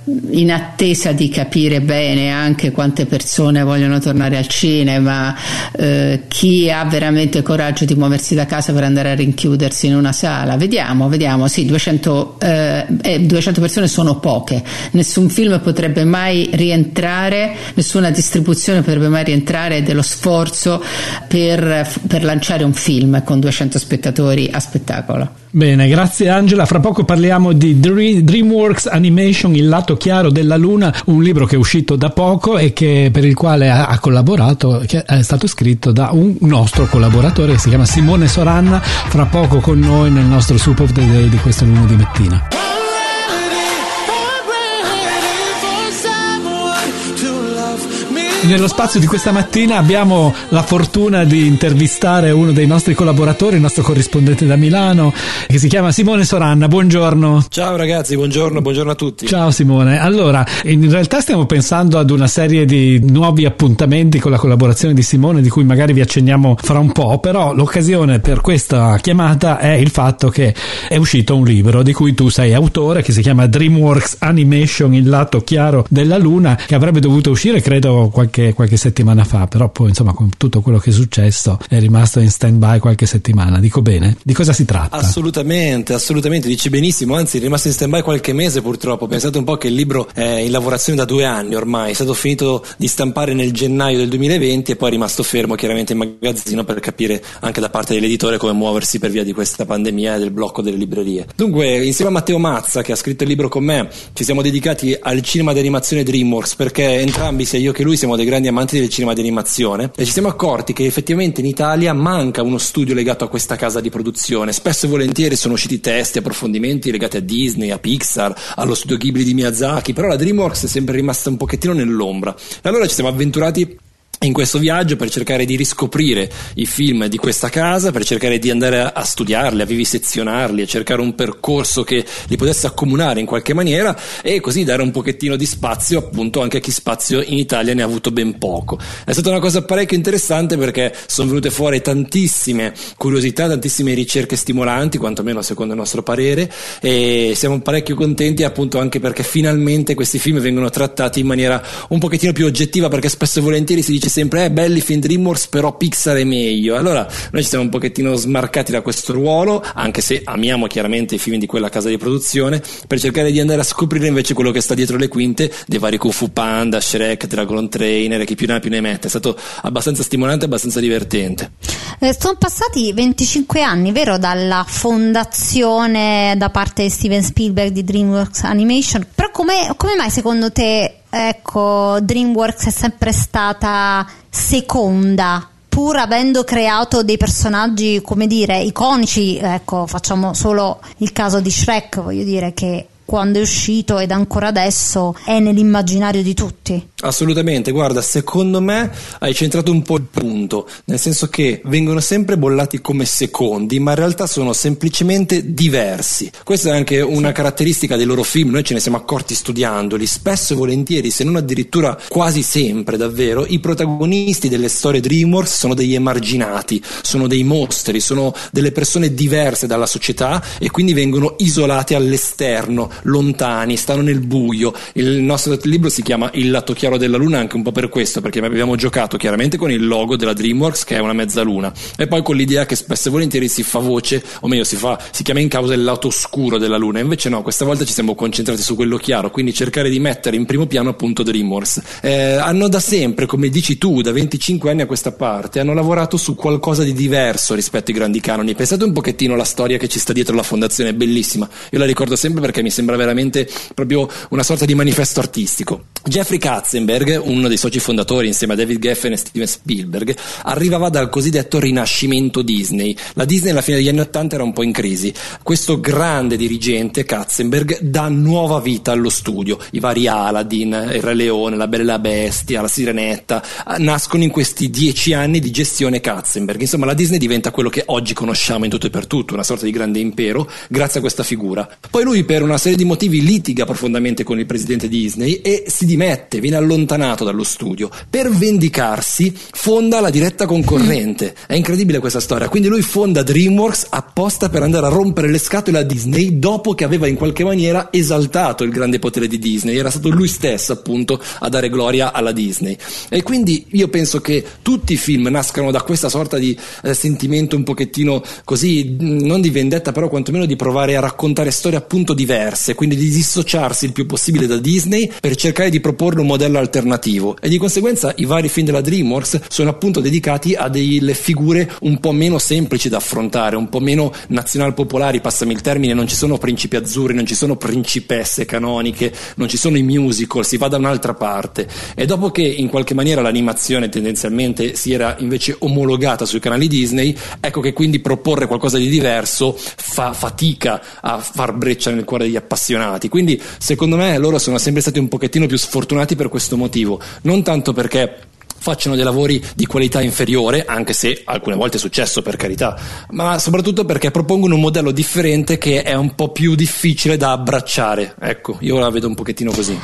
in attesa di capire bene anche quante persone vogliono tornare al cinema, chi ha veramente coraggio di muoversi da casa per andare a rinchiudersi in una sala. Vediamo, sì, 200 persone sono poche, nessun film potrebbe mai rientrare, nessuna distribuzione potrebbe mai rientrare dello sforzo per lanciare un film con 200 spettatori a spettacolo. Bene, grazie Angela. Fra poco parliamo di DreamWorks Animation, Il lato chiaro della luna, un libro che è uscito da poco e per il quale ha collaborato, che è stato scritto da un nostro collaboratore che si chiama Simone Soranna, fra poco con noi nel nostro Soup of the Day di questo lunedì mattina. Nello spazio di questa mattina abbiamo la fortuna di intervistare uno dei nostri collaboratori, il nostro corrispondente da Milano, che si chiama Simone Soranna. Buongiorno. Ciao ragazzi, buongiorno a tutti. Ciao Simone. Allora, in realtà stiamo pensando ad una serie di nuovi appuntamenti con la collaborazione di Simone, di cui magari vi accenniamo fra un po', però l'occasione per questa chiamata è il fatto che è uscito un libro di cui tu sei autore, che si chiama DreamWorks Animation, Il lato chiaro della luna, che avrebbe dovuto uscire credo qualche settimana fa, però poi insomma con tutto quello che è successo è rimasto in stand by qualche settimana. Dico bene? Di cosa si tratta? Assolutamente, dici benissimo, anzi è rimasto in stand by qualche mese purtroppo. Pensate un po' che il libro è in lavorazione da 2 anni ormai, è stato finito di stampare nel gennaio del 2020 e poi è rimasto fermo chiaramente in magazzino per capire anche da parte dell'editore come muoversi per via di questa pandemia e del blocco delle librerie. Dunque, insieme a Matteo Mazza, che ha scritto il libro con me, ci siamo dedicati al cinema di animazione DreamWorks, perché entrambi, sia io che lui, siamo dei grandi amanti del cinema di animazione e ci siamo accorti che effettivamente in Italia manca uno studio legato a questa casa di produzione. Spesso e volentieri sono usciti testi, approfondimenti legati a Disney, a Pixar, allo studio Ghibli di Miyazaki, però la DreamWorks è sempre rimasta un pochettino nell'ombra. E allora ci siamo avventurati in questo viaggio per cercare di riscoprire i film di questa casa, per cercare di andare a studiarli, a vivisezionarli, a cercare un percorso che li potesse accomunare in qualche maniera e così dare un pochettino di spazio appunto anche a chi spazio in Italia ne ha avuto ben poco. È stata una cosa parecchio interessante perché sono venute fuori tantissime curiosità, tantissime ricerche stimolanti, quantomeno secondo il nostro parere, e siamo parecchio contenti appunto anche perché finalmente questi film vengono trattati in maniera un pochettino più oggettiva, perché spesso e volentieri si dice sempre belli film DreamWorks però Pixar è meglio. Allora noi ci siamo un pochettino smarcati da questo ruolo, anche se amiamo chiaramente i film di quella casa di produzione, per cercare di andare a scoprire invece quello che sta dietro le quinte dei vari Kung Fu Panda, Shrek, Dragon Trainer e chi più ne ha più ne mette. È stato abbastanza stimolante e abbastanza divertente. Sono passati 25 anni, vero, dalla fondazione da parte di Steven Spielberg di DreamWorks Animation, però come mai secondo te DreamWorks è sempre stata seconda, pur avendo creato dei personaggi, come dire, iconici? Facciamo solo il caso di Shrek, voglio dire che quando è uscito ed ancora adesso è nell'immaginario di tutti. Assolutamente, guarda, secondo me hai centrato un po' il punto, nel senso che vengono sempre bollati come secondi, ma in realtà sono semplicemente diversi. Questa è anche una caratteristica dei loro film, noi ce ne siamo accorti studiandoli, spesso e volentieri, se non addirittura quasi sempre davvero, i protagonisti delle storie DreamWorks sono degli emarginati, sono dei mostri, sono delle persone diverse dalla società e quindi vengono isolati all'esterno, lontani, stanno nel buio. Il nostro libro si chiama Il lato chiaro della luna anche un po' per questo, perché abbiamo giocato chiaramente con il logo della DreamWorks che è una mezzaluna e poi con l'idea che spesso e volentieri si fa voce, o meglio si chiama in causa il lato oscuro della luna, invece no, questa volta ci siamo concentrati su quello chiaro, quindi cercare di mettere in primo piano appunto DreamWorks. Hanno da sempre, come dici tu, da 25 anni a questa parte hanno lavorato su qualcosa di diverso rispetto ai grandi canoni. Pensate un pochettino alla storia che ci sta dietro la fondazione, è bellissima, io la ricordo sempre perché mi sembra veramente proprio una sorta di manifesto artistico. Jeffrey Katzenberg, uno dei soci fondatori insieme a David Geffen e Steven Spielberg, arrivava dal cosiddetto rinascimento Disney. La Disney alla fine degli anni 80 era un po' in crisi. Questo grande dirigente, Katzenberg, dà nuova vita allo studio. I vari Aladdin, il Re Leone, la Bella e la Bestia, la Sirenetta nascono in questi 10 anni di gestione Katzenberg. Insomma, la Disney diventa quello che oggi conosciamo in tutto e per tutto, una sorta di grande impero grazie a questa figura. Poi lui, per una serie di motivi litiga profondamente con il presidente Disney e si dimette, viene allontanato dallo studio. Per vendicarsi fonda la diretta concorrente. È incredibile questa storia. Quindi lui fonda DreamWorks apposta per andare a rompere le scatole a Disney dopo che aveva in qualche maniera esaltato il grande potere di Disney. Era stato lui stesso appunto a dare gloria alla Disney. E quindi io penso che tutti i film nascano da questa sorta di sentimento un pochettino così, non di vendetta, però quantomeno di provare a raccontare storie appunto diverse, quindi di dissociarsi il più possibile da Disney per cercare di proporre un modello alternativo. E di conseguenza i vari film della DreamWorks sono appunto dedicati a delle figure un po' meno semplici da affrontare, un po' meno nazional popolari, passami il termine. Non ci sono principi azzurri, non ci sono principesse canoniche, non ci sono i musical, si va da un'altra parte. E dopo che in qualche maniera l'animazione tendenzialmente si era invece omologata sui canali Disney, ecco che quindi proporre qualcosa di diverso fa fatica a far breccia nel cuore degli appassionati. Quindi secondo me loro sono sempre stati un pochettino più sfortunati per questo motivo, non tanto perché facciano dei lavori di qualità inferiore, anche se alcune volte è successo, per carità, ma soprattutto perché propongono un modello differente che è un po' più difficile da abbracciare. Ecco, io la vedo un pochettino così.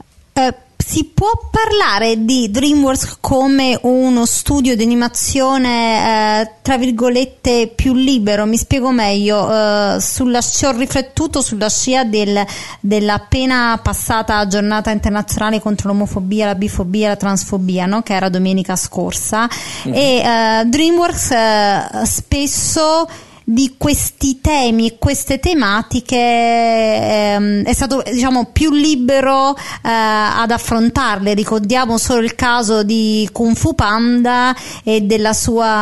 Si può parlare di DreamWorks come uno studio di animazione tra virgolette più libero? Mi spiego meglio. Ci ho riflettuto sulla scia della appena passata giornata internazionale contro l'omofobia, la bifobia e la transfobia, no? Che era domenica scorsa. E DreamWorks spesso di questi temi e queste tematiche è stato, diciamo, più libero ad affrontarle. Ricordiamo solo il caso di Kung Fu Panda e della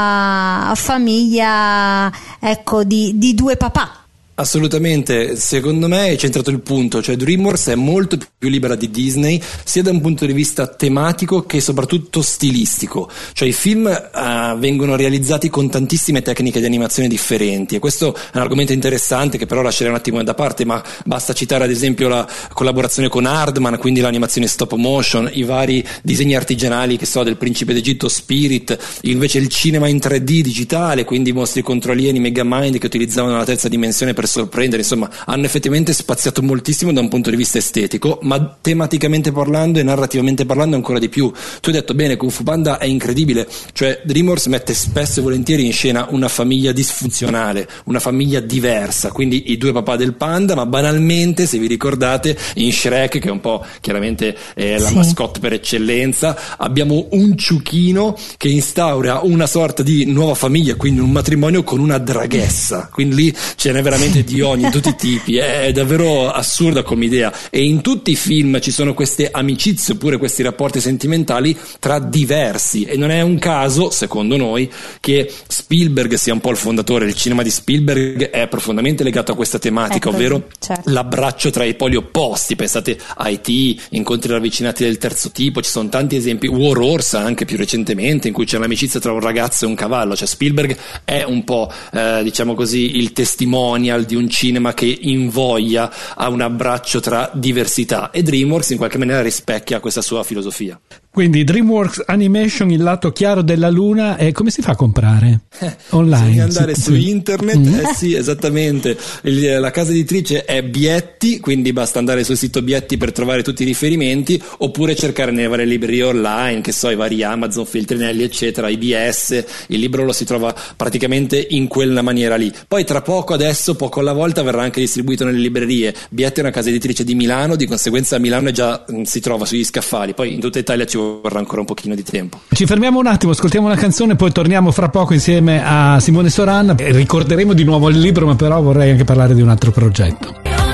sua famiglia, ecco, di due papà. Assolutamente, secondo me hai centrato il punto, cioè DreamWorks è molto più libera di Disney sia da un punto di vista tematico che soprattutto stilistico, cioè i film vengono realizzati con tantissime tecniche di animazione differenti, e questo è un argomento interessante che però lascerei un attimo da parte, ma basta citare ad esempio la collaborazione con Aardman, quindi l'animazione stop motion, i vari disegni artigianali, che so, del Principe d'Egitto Spirit, invece il cinema in 3D digitale, quindi i mostri contro alieni, Megamind, che utilizzavano la terza dimensione per sorprendere. Insomma, hanno effettivamente spaziato moltissimo da un punto di vista estetico, ma tematicamente parlando e narrativamente parlando ancora di più. Tu hai detto bene, Kung Fu Panda è incredibile, cioè DreamWorks mette spesso e volentieri in scena una famiglia disfunzionale, una famiglia diversa, quindi i due papà del panda, ma banalmente, se vi ricordate, in Shrek, che è un po' chiaramente la mascotte per eccellenza, abbiamo un ciuchino che instaura una sorta di nuova famiglia, quindi un matrimonio con una draghessa, quindi lì ce n'è veramente di ogni, in tutti i tipi. È davvero assurda come idea, e in tutti i film ci sono queste amicizie oppure questi rapporti sentimentali tra diversi, e non è un caso, secondo noi, che Spielberg sia un po' il fondatore. Il cinema di Spielberg è profondamente legato a questa tematica, ovvero l'abbraccio tra i poli opposti. Pensate a E.T., Incontri ravvicinati del terzo tipo, ci sono tanti esempi, War Horse anche più recentemente, in cui c'è l'amicizia tra un ragazzo e un cavallo. Cioè Spielberg è un po' diciamo così il testimonial di un cinema che invoglia a un abbraccio tra diversità, e DreamWorks in qualche maniera rispecchia questa sua filosofia. Quindi DreamWorks Animation, il lato chiaro della luna, e come si fa a comprare? Online? Bisogna andare su internet, sì, esattamente. La casa editrice è Bietti, quindi basta andare sul sito Bietti per trovare tutti i riferimenti, oppure cercare nelle varie librerie online, che so, i vari Amazon, Feltrinelli eccetera, IBS. Il libro lo si trova praticamente in quella maniera lì. Poi tra poco, adesso poco alla volta, verrà anche distribuito nelle librerie. Bietti è una casa editrice di Milano, di conseguenza a Milano già si trova sugli scaffali, poi in tutta Italia ci vorrà ancora un pochino di tempo. Ci fermiamo un attimo, ascoltiamo una canzone, poi torniamo fra poco insieme a Simone Soran. Ricorderemo di nuovo il libro, ma però vorrei anche parlare di un altro progetto.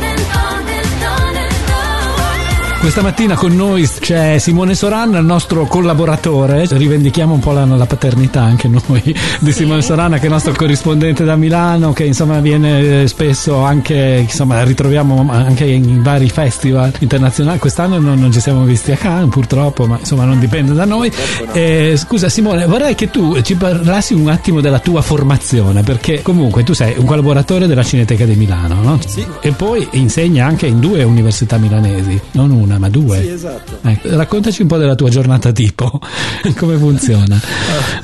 Questa mattina con noi c'è Simone Soran, il nostro collaboratore. Rivendichiamo un po' la paternità anche noi di Simone Soran, che è il nostro corrispondente da Milano, che insomma viene spesso anche, insomma, ritroviamo anche in vari festival internazionali. Quest'anno non ci siamo visti a Cannes purtroppo, ma insomma non dipende da noi. Scusa Simone, vorrei che tu ci parlassi un attimo della tua formazione, perché comunque tu sei un collaboratore della Cineteca di Milano, no? Sì. E poi insegna anche in 2 università milanesi, non una ma 2. Sì, esatto. Raccontaci un po' della tua giornata tipo, come funziona.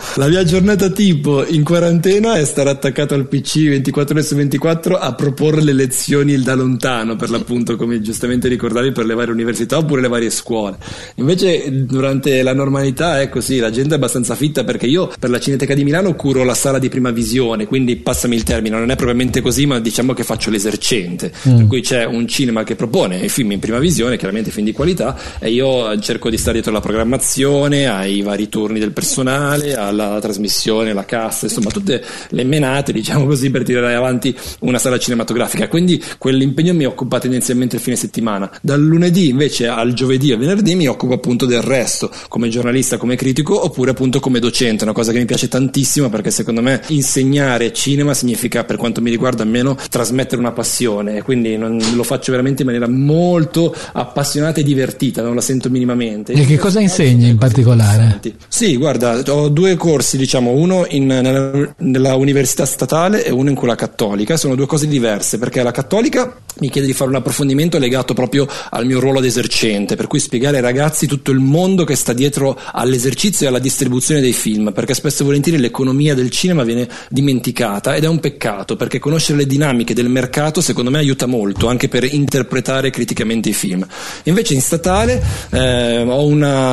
La mia giornata tipo in quarantena è stare attaccato al PC 24 ore su 24 a proporre le lezioni da lontano, per l'appunto, come giustamente ricordavi, per le varie università oppure le varie scuole. Invece durante la normalità, ecco sì, la gente è abbastanza fitta, perché io per la Cineteca di Milano curo la sala di prima visione, quindi passami il termine, non è propriamente così, ma diciamo che faccio l'esercente, per cui c'è un cinema che propone i film in prima visione, chiaramente film di qualità, e io cerco di stare dietro alla programmazione, ai vari turni del personale, alla trasmissione, la cassa, insomma tutte le menate, diciamo così, per tirare avanti una sala cinematografica. Quindi quell'impegno mi occupa tendenzialmente il fine settimana. Dal lunedì invece al giovedì e venerdì mi occupo appunto del resto, come giornalista, come critico, oppure appunto come docente, una cosa che mi piace tantissimo, perché secondo me insegnare cinema significa, per quanto mi riguarda almeno, trasmettere una passione, e quindi lo faccio veramente in maniera molto appassionata e divertita, non la sento minimamente. E che cosa insegni in particolare? Sì, guarda, ho due corsi, diciamo, uno nella università statale e uno in quella cattolica. Sono due cose diverse, perché la cattolica mi chiede di fare un approfondimento legato proprio al mio ruolo di esercente, per cui spiegare ai ragazzi tutto il mondo che sta dietro all'esercizio e alla distribuzione dei film, perché spesso e volentieri l'economia del cinema viene dimenticata, ed è un peccato, perché conoscere le dinamiche del mercato secondo me aiuta molto anche per interpretare criticamente i film. Invece in statale ho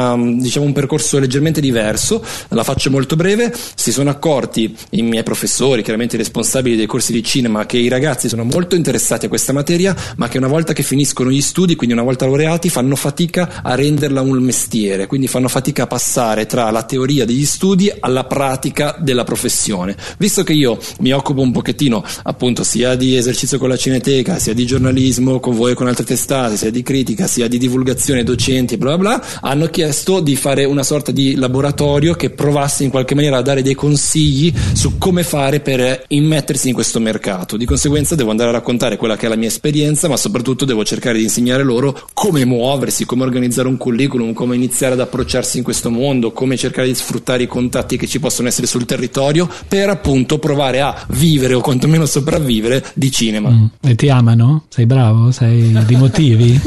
un percorso leggermente diverso, la faccio molto breve. Si sono accorti i miei professori, chiaramente i responsabili dei corsi di cinema, che i ragazzi sono molto interessati a questa materia, ma che una volta che finiscono gli studi, quindi una volta laureati, fanno fatica a renderla un mestiere, quindi fanno fatica a passare tra la teoria degli studi alla pratica della professione. Visto che io mi occupo un pochettino appunto sia di esercizio con la Cineteca, sia di giornalismo con voi e con altre testate, sia di critica, sia di divulgazione, docenti e bla bla bla, hanno chiesto di fare una sorta di laboratorio che provasse in qualche maniera a dare dei consigli su come fare per immettersi in questo mercato. Di conseguenza devo andare a raccontare quella che è la mia esperienza, ma soprattutto devo cercare di insegnare loro come muoversi, come organizzare un curriculum, come iniziare ad approcciarsi in questo mondo, come cercare di sfruttare i contatti che ci possono essere sul territorio, per appunto provare a vivere o quantomeno sopravvivere di cinema. E ti amano? Sei bravo? Sei di motivi?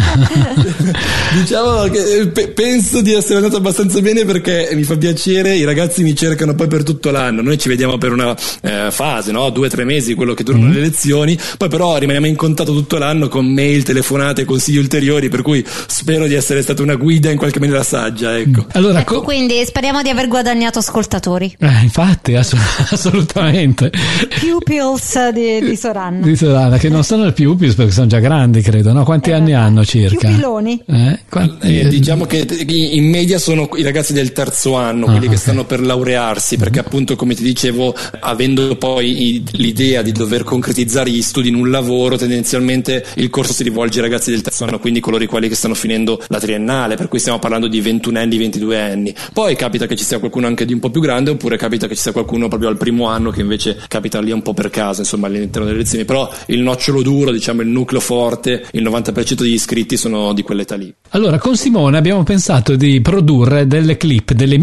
Diciamo che penso di essere andato abbastanza bene, perché mi fa piacere, i ragazzi mi cercano poi per tutto l'anno, noi ci vediamo per una fase, no? 2 o 3 mesi, quello che durano le lezioni, poi però rimaniamo in contatto tutto l'anno con mail, telefonate e consigli ulteriori, per cui spero di essere stata una guida in qualche maniera saggia, ecco. Allora, ecco, quindi speriamo di aver guadagnato ascoltatori. Infatti, assolutamente. Pupils di Sorana. Di Sorana, che non sono il pupils perché sono già grandi, credo, no? Quanti anni hanno circa? Pupiloni. Diciamo che in media sono i ragazzi del terzo anno, quelli che stanno per laurearsi, perché appunto, come ti dicevo, avendo poi l'idea di dover concretizzare gli studi in un lavoro, tendenzialmente il corso si rivolge ai ragazzi del terzo anno, quindi coloro i quali che stanno finendo la triennale, per cui stiamo parlando di 21 anni, 22 anni. Poi capita che ci sia qualcuno anche di un po' più grande, oppure capita che ci sia qualcuno proprio al primo anno che invece capita lì un po' per caso, insomma, all'interno delle lezioni. Però il nocciolo duro, diciamo il nucleo forte, il 90% degli iscritti sono di quell'età lì. Allora, con Simone abbiamo pensato di produrre delle clip, delle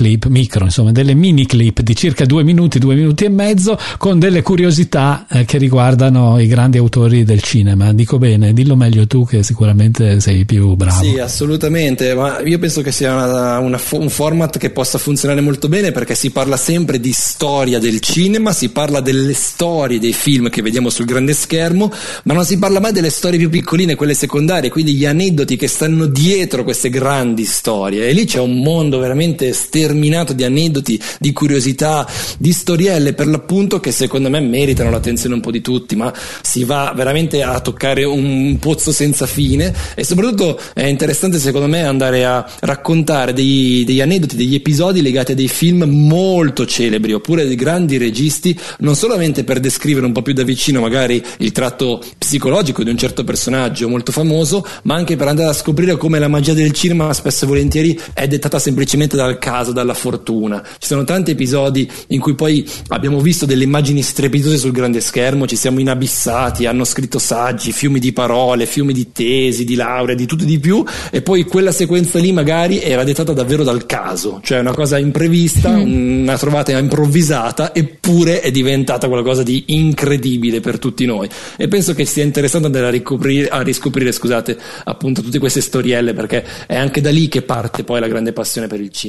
delle mini clip di circa 2 minuti, 2 minuti e mezzo, con delle curiosità che riguardano i grandi autori del cinema. Dico bene? Dillo meglio tu, che sicuramente sei più bravo. Sì, assolutamente, ma io penso che sia un format che possa funzionare molto bene, perché si parla sempre di storia del cinema, si parla delle storie dei film che vediamo sul grande schermo, ma non si parla mai delle storie più piccoline, quelle secondarie, quindi gli aneddoti che stanno dietro queste grandi storie. E lì c'è un mondo veramente sterminato di aneddoti, di curiosità, di storielle, per l'appunto, che secondo me meritano l'attenzione un po' di tutti, ma si va veramente a toccare un pozzo senza fine. E soprattutto è interessante secondo me andare a raccontare degli aneddoti, degli episodi legati a dei film molto celebri, oppure di grandi registi, non solamente per descrivere un po' più da vicino magari il tratto psicologico di un certo personaggio molto famoso, ma anche per andare a scoprire come la magia del cinema spesso e volentieri è dettata semplicemente dal caso, dalla fortuna. Ci sono tanti episodi in cui poi abbiamo visto delle immagini strepitose sul grande schermo, ci siamo inabissati, hanno scritto saggi, fiumi di parole, fiumi di tesi, di laurea, di tutto e di più, e poi quella sequenza lì magari era dettata davvero dal caso, cioè una cosa imprevista, una trovata improvvisata, eppure è diventata qualcosa di incredibile per tutti noi. E penso che sia interessante andare a riscoprire appunto tutte queste storielle, perché è anche da lì che parte poi la grande passione per il cinema.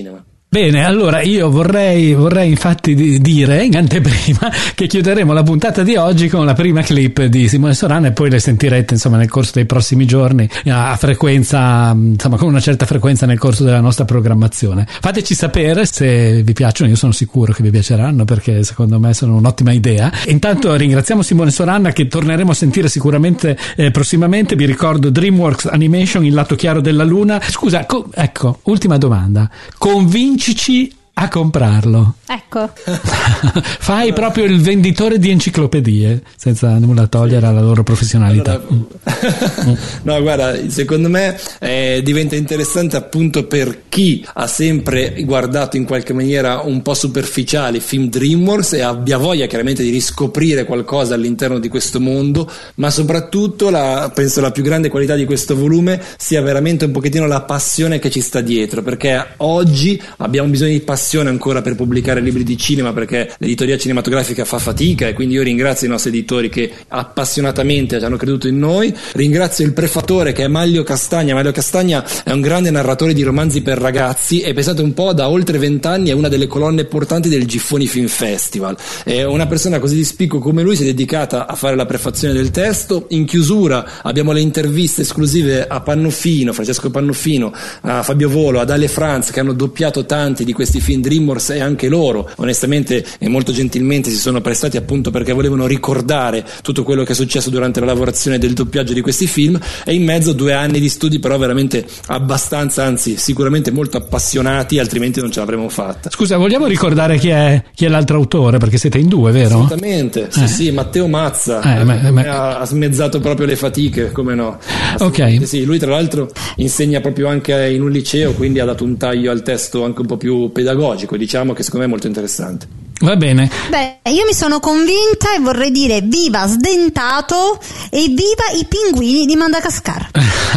Bene, allora io vorrei infatti dire in anteprima che chiuderemo la puntata di oggi con la prima clip di Simone Soranna e poi le sentirete insomma nel corso dei prossimi giorni a frequenza, insomma con una certa frequenza nel corso della nostra programmazione. Fateci sapere se vi piacciono, io sono sicuro che vi piaceranno perché secondo me sono un'ottima idea. Intanto ringraziamo Simone Soranna che torneremo a sentire sicuramente prossimamente. Vi ricordo DreamWorks Animation, Il lato chiaro della luna. Scusa, ecco, ultima domanda. Convincici a comprarlo. Ecco. Fai proprio il venditore di enciclopedie, senza nulla togliere alla loro professionalità. Allora, no, guarda, secondo me diventa interessante appunto per chi ha sempre guardato in qualche maniera un po' superficiale i film DreamWorks e abbia voglia chiaramente di riscoprire qualcosa all'interno di questo mondo, ma soprattutto penso la più grande qualità di questo volume sia veramente un pochettino la passione che ci sta dietro, perché oggi abbiamo bisogno di passione ancora per pubblicare libri di cinema, perché l'editoria cinematografica fa fatica, e quindi io ringrazio i nostri editori che appassionatamente hanno creduto in noi. Ringrazio il prefattore che è Maglio Castagna. Maglio Castagna è un grande narratore di romanzi per ragazzi e pensate un po', da oltre 20 anni è una delle colonne portanti del Giffoni Film Festival. Una persona così di spicco come lui si è dedicata a fare la prefazione del testo. In chiusura abbiamo le interviste esclusive a Pannofino, Francesco Pannofino, a Fabio Volo, ad Ale Franz, che hanno doppiato tanti di questi film DreamWorks, e anche loro onestamente e molto gentilmente si sono prestati, appunto perché volevano ricordare tutto quello che è successo durante la lavorazione del doppiaggio di questi film, e in mezzo 2 anni di studi però veramente abbastanza, anzi sicuramente molto appassionati, altrimenti non ce l'avremmo fatta. Scusa, vogliamo ricordare chi è l'altro autore, perché siete in 2, vero? Assolutamente, sì, Matteo Mazza ha smezzato proprio le fatiche, come no. Ok. Sì, lui tra l'altro insegna proprio anche in un liceo, quindi ha dato un taglio al testo anche un po' più pedagogico, diciamo, che secondo me è molto interessante. Va bene. Beh, io mi sono convinta e vorrei dire viva Sdentato e viva i pinguini di Madagascar.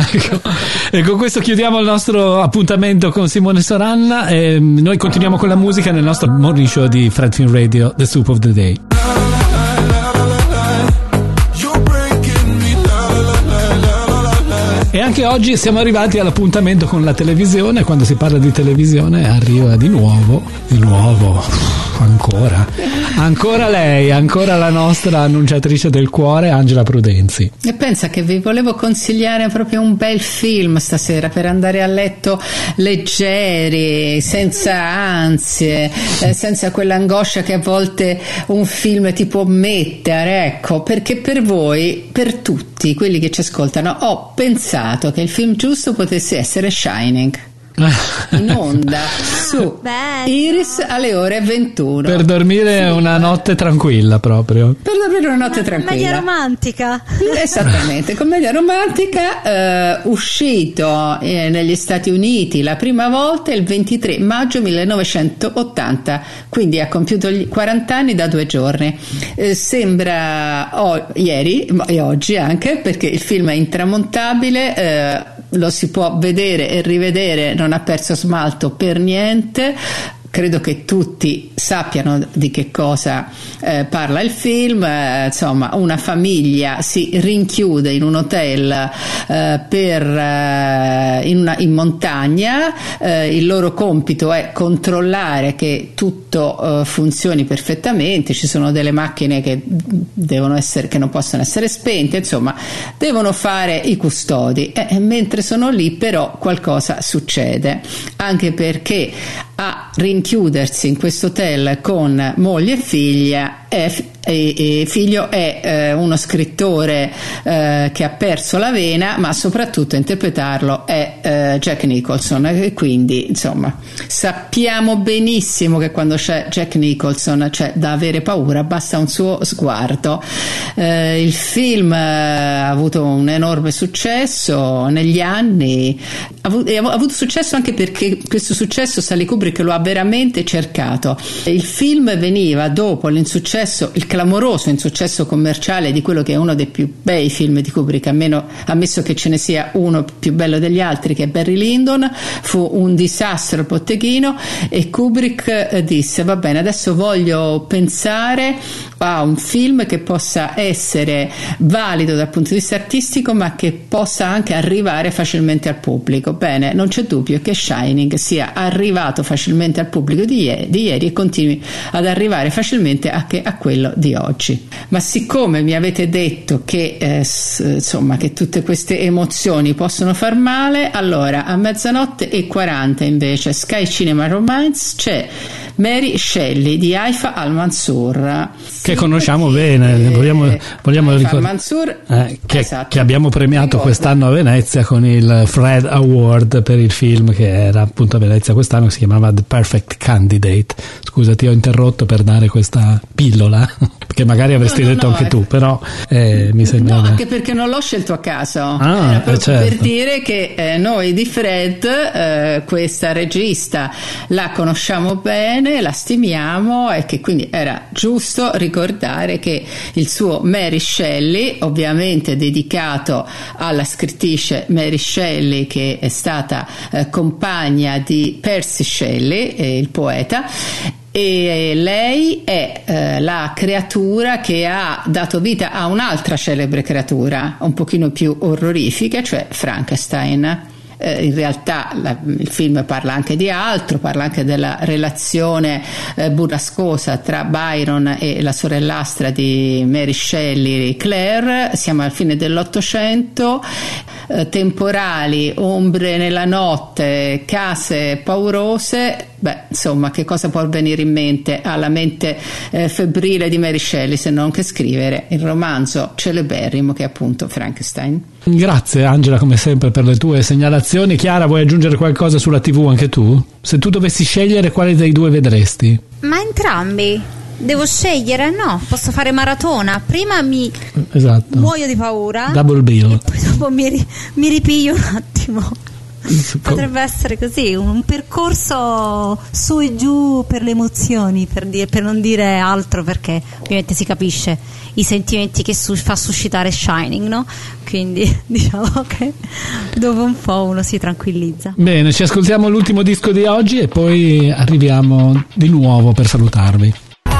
E con questo chiudiamo il nostro appuntamento con Simone Soranna e noi continuiamo con la musica nel nostro morning show di Fred Film Radio, The Soup of the Day. E anche oggi siamo arrivati all'appuntamento con la televisione. Quando si parla di televisione arriva di nuovo, ancora lei, ancora la nostra annunciatrice del cuore, Angela Prudenzi. E pensa che vi volevo consigliare proprio un bel film stasera per andare a letto leggeri, senza ansie, senza quell'angoscia che a volte un film ti può mettere, ecco, perché per voi, per tutti quelli che ci ascoltano, ho pensato che il film giusto potesse essere Shining, in onda su Iris alle ore 21 per dormire una notte tranquilla, proprio per dormire una notte tranquilla. Commedia romantica. Esattamente, commedia romantica, uscito negli Stati Uniti la prima volta il 23 maggio 1980, quindi ha compiuto gli 40 anni da 2 giorni. Sembra ieri e oggi anche, perché il film è intramontabile, lo si può vedere e rivedere, non ha perso smalto per niente. Credo che tutti sappiano di che cosa parla il film. Insomma, una famiglia si rinchiude in un hotel in montagna. Il loro compito è controllare che tutto funzioni perfettamente. Ci sono delle macchine che non possono essere spente, insomma devono fare i custodi, mentre sono lì però qualcosa succede, anche perché a rinchiudersi in questo hotel con moglie e figlia figlio è uno scrittore che ha perso la vena, ma soprattutto a interpretarlo è Jack Nicholson, e quindi insomma sappiamo benissimo che quando c'è Jack Nicholson c'è da avere paura, basta un suo sguardo. Il film ha avuto un enorme successo negli anni, ha avuto successo anche perché questo successo Stanley Kubrick lo ha veramente cercato. Il film veniva dopo l'insuccesso insuccesso, il clamoroso insuccesso commerciale di quello che è uno dei più bei film di Kubrick, ammesso che ce ne sia uno più bello degli altri, che è Barry Lyndon, fu un disastro al botteghino, e Kubrick disse: va bene, adesso voglio pensare a un film che possa essere valido dal punto di vista artistico, ma che possa anche arrivare facilmente al pubblico. Bene, non c'è dubbio che Shining sia arrivato facilmente al pubblico di ieri e continui ad arrivare facilmente anche a quello di oggi. Ma siccome mi avete detto che insomma che tutte queste emozioni possono far male, allora a 00:40 invece Sky Cinema Romance c'è Mary Shelley di Haifa Al-Mansour, che conosciamo bene, vogliamo ricordare che abbiamo premiato quest'anno a Venezia con il Fred Award per il film che era appunto a Venezia quest'anno, che si chiamava The Perfect Candidate. Scusa, ti ho interrotto per dare questa pillola che magari avresti detto anche tu, però mi sembrava. No, anche perché non l'ho scelto a caso, era proprio certo, per dire che noi di Fred, questa regista la conosciamo bene, la stimiamo, e che quindi era giusto ricordare che il suo Mary Shelley, ovviamente dedicato alla scrittrice Mary Shelley, che è stata compagna di Percy Shelley, il poeta, e lei è la creatura che ha dato vita a un'altra celebre creatura un pochino più orrorifica, cioè Frankenstein. In realtà il film parla anche di altro, parla anche della relazione burrascosa tra Byron e la sorellastra di Mary Shelley, Claire. Siamo alla fine dell'Ottocento, temporali, ombre nella notte, case paurose. Insomma, che cosa può venire in mente alla mente febbrile di Mary Shelley se non che scrivere il romanzo celeberrimo che è appunto Frankenstein. Grazie Angela, come sempre, per le tue segnalazioni. Chiara, vuoi aggiungere qualcosa sulla TV anche tu? Se tu dovessi scegliere, quale dei due vedresti? Ma entrambi. Devo scegliere? No, posso fare maratona. Prima muoio di paura, double bill, e poi dopo mi ripiglio un attimo. Potrebbe essere così, un percorso su e giù per le emozioni, per non dire altro, perché ovviamente si capisce i sentimenti che fa suscitare Shining, no? Quindi diciamo che dopo un po' uno si tranquillizza. Bene, ci ascoltiamo l'ultimo disco di oggi e poi arriviamo di nuovo per salutarvi.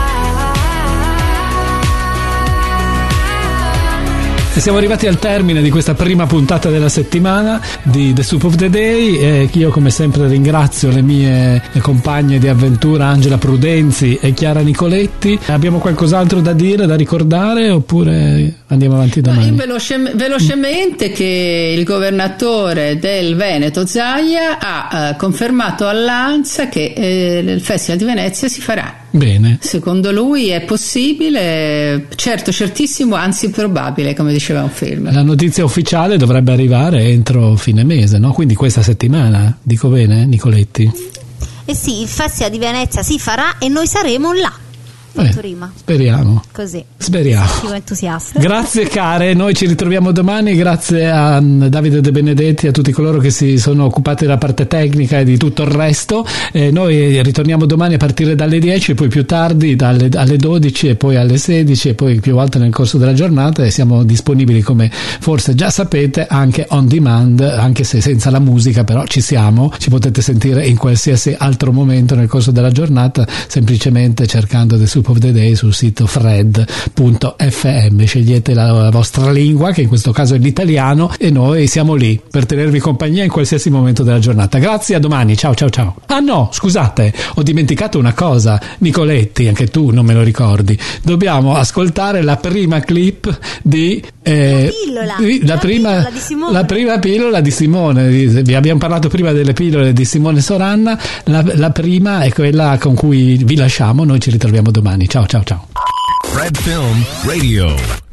E siamo arrivati al termine di questa prima puntata della settimana di The Soup of the Day, e io come sempre ringrazio le mie compagne di avventura Angela Prudenzi e Chiara Nicoletti. Abbiamo qualcos'altro da dire, da ricordare, oppure andiamo avanti domani? Velocemente che il governatore del Veneto Zaia ha confermato all'ANSA che il Festival di Venezia si farà. Bene. Secondo lui è possibile, certissimo, anzi probabile, come diceva un film. La notizia ufficiale dovrebbe arrivare entro fine mese, no? Quindi questa settimana, dico bene, Nicoletti? Eh sì, il Festival di Venezia si farà e noi saremo là. Speriamo. Così. Speriamo. Sono entusiasta. Grazie care, noi ci ritroviamo domani. Grazie a Davide De Benedetti e a tutti coloro che si sono occupati della parte tecnica e di tutto il resto. Noi ritorniamo domani a partire dalle 10, poi più tardi alle 12 e poi alle 16 e poi più volte nel corso della giornata, e siamo disponibili, come forse già sapete, anche on demand, anche se senza la musica, però ci potete sentire in qualsiasi altro momento nel corso della giornata, semplicemente cercando The Soup of the Day sul sito fred.fm. Scegliete la vostra lingua, che in questo caso è l'italiano, e noi siamo lì per tenervi compagnia in qualsiasi momento della giornata. Grazie, a domani, ciao. Ah no, scusate, ho dimenticato una cosa, Nicoletti, anche tu non me lo ricordi, dobbiamo ascoltare la prima clip di la prima pillola di Simone. Vi abbiamo parlato prima delle pillole di Simone Soranna, la prima è quella con cui vi lasciamo. Noi ci ritroviamo domani. Ciao. Fred Film Radio.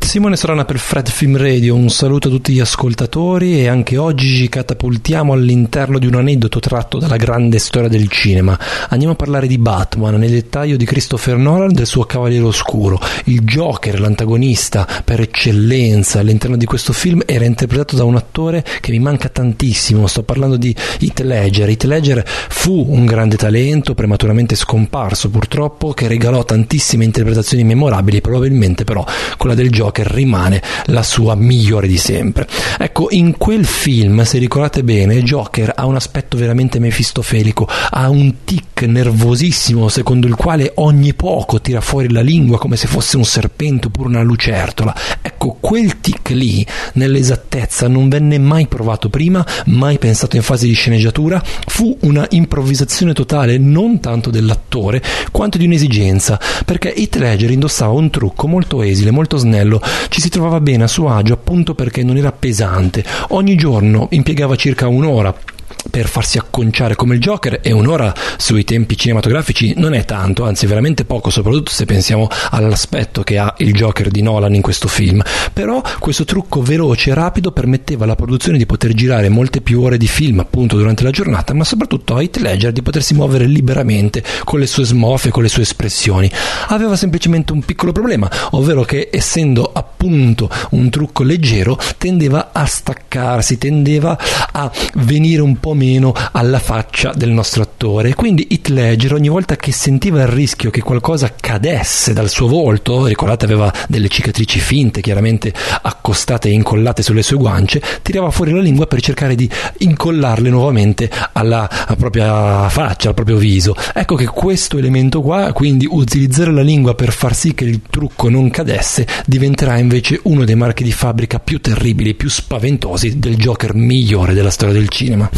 Simone Sorana per Fred Film Radio, un saluto a tutti gli ascoltatori, e anche oggi ci catapultiamo all'interno di un aneddoto tratto dalla grande storia del cinema. Andiamo a parlare di Batman, nel dettaglio di Christopher Nolan, del suo Cavaliere Oscuro. Il Joker, l'antagonista per eccellenza all'interno di questo film, era interpretato da un attore che mi manca tantissimo. Sto parlando di Heath Ledger. Heath Ledger fu un grande talento, prematuramente scomparso purtroppo, che regalò tantissime interpretazioni memorabili. Probabilmente però quella del Joker rimane la sua migliore di sempre. Ecco, in quel film, se ricordate bene, Joker ha un aspetto veramente mefistofelico, ha un tic nervosissimo secondo il quale ogni poco tira fuori la lingua come se fosse un serpente oppure una lucertola. Ecco, quel tic lì nell'esattezza non venne mai provato prima, mai pensato in fase di sceneggiatura, fu una improvvisazione totale, non tanto dell'attore quanto di un'esigenza, perché Heath Ledger indossava un trucco molto esile, molto snello, ci si trovava bene a suo agio appunto perché non era pesante. Ogni giorno impiegava circa un'ora per farsi acconciare come il Joker, e un'ora sui tempi cinematografici non è tanto, anzi veramente poco, soprattutto se pensiamo all'aspetto che ha il Joker di Nolan in questo film. Però questo trucco veloce e rapido permetteva alla produzione di poter girare molte più ore di film appunto durante la giornata, ma soprattutto a Heath Ledger di potersi muovere liberamente con le sue smorfie, con le sue espressioni. Aveva semplicemente un piccolo problema, ovvero che essendo appunto un trucco leggero tendeva a staccarsi, tendeva a venire un po' meno alla faccia del nostro attore. Quindi Heath Ledger, ogni volta che sentiva il rischio che qualcosa cadesse dal suo volto, ricordate aveva delle cicatrici finte chiaramente accostate e incollate sulle sue guance, tirava fuori la lingua per cercare di incollarle nuovamente alla propria faccia, al proprio viso. Ecco che questo elemento qua, quindi utilizzare la lingua per far sì che il trucco non cadesse, diventerà invece uno dei marchi di fabbrica più terribili, più spaventosi del Joker migliore della storia del cinema.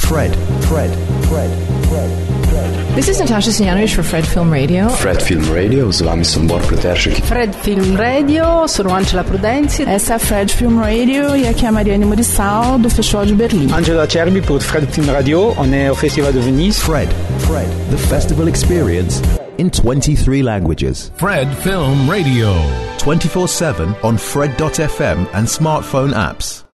This is Natasha Stojanovic for Fred Film Radio. Fred Film Radio, z vami sem Bor Preteršek. Fred Film Radio, sono Angela Prudenzi. Essa é Fred Film Radio e aqui é a Mariane Murissal do Festival de Berlim. Angela Cerbi pour Fred Film Radio, on est au Festival de Venise. Fred, the festival experience in 23 languages. Fred Film Radio. 24/7 on Fred.fm and smartphone apps.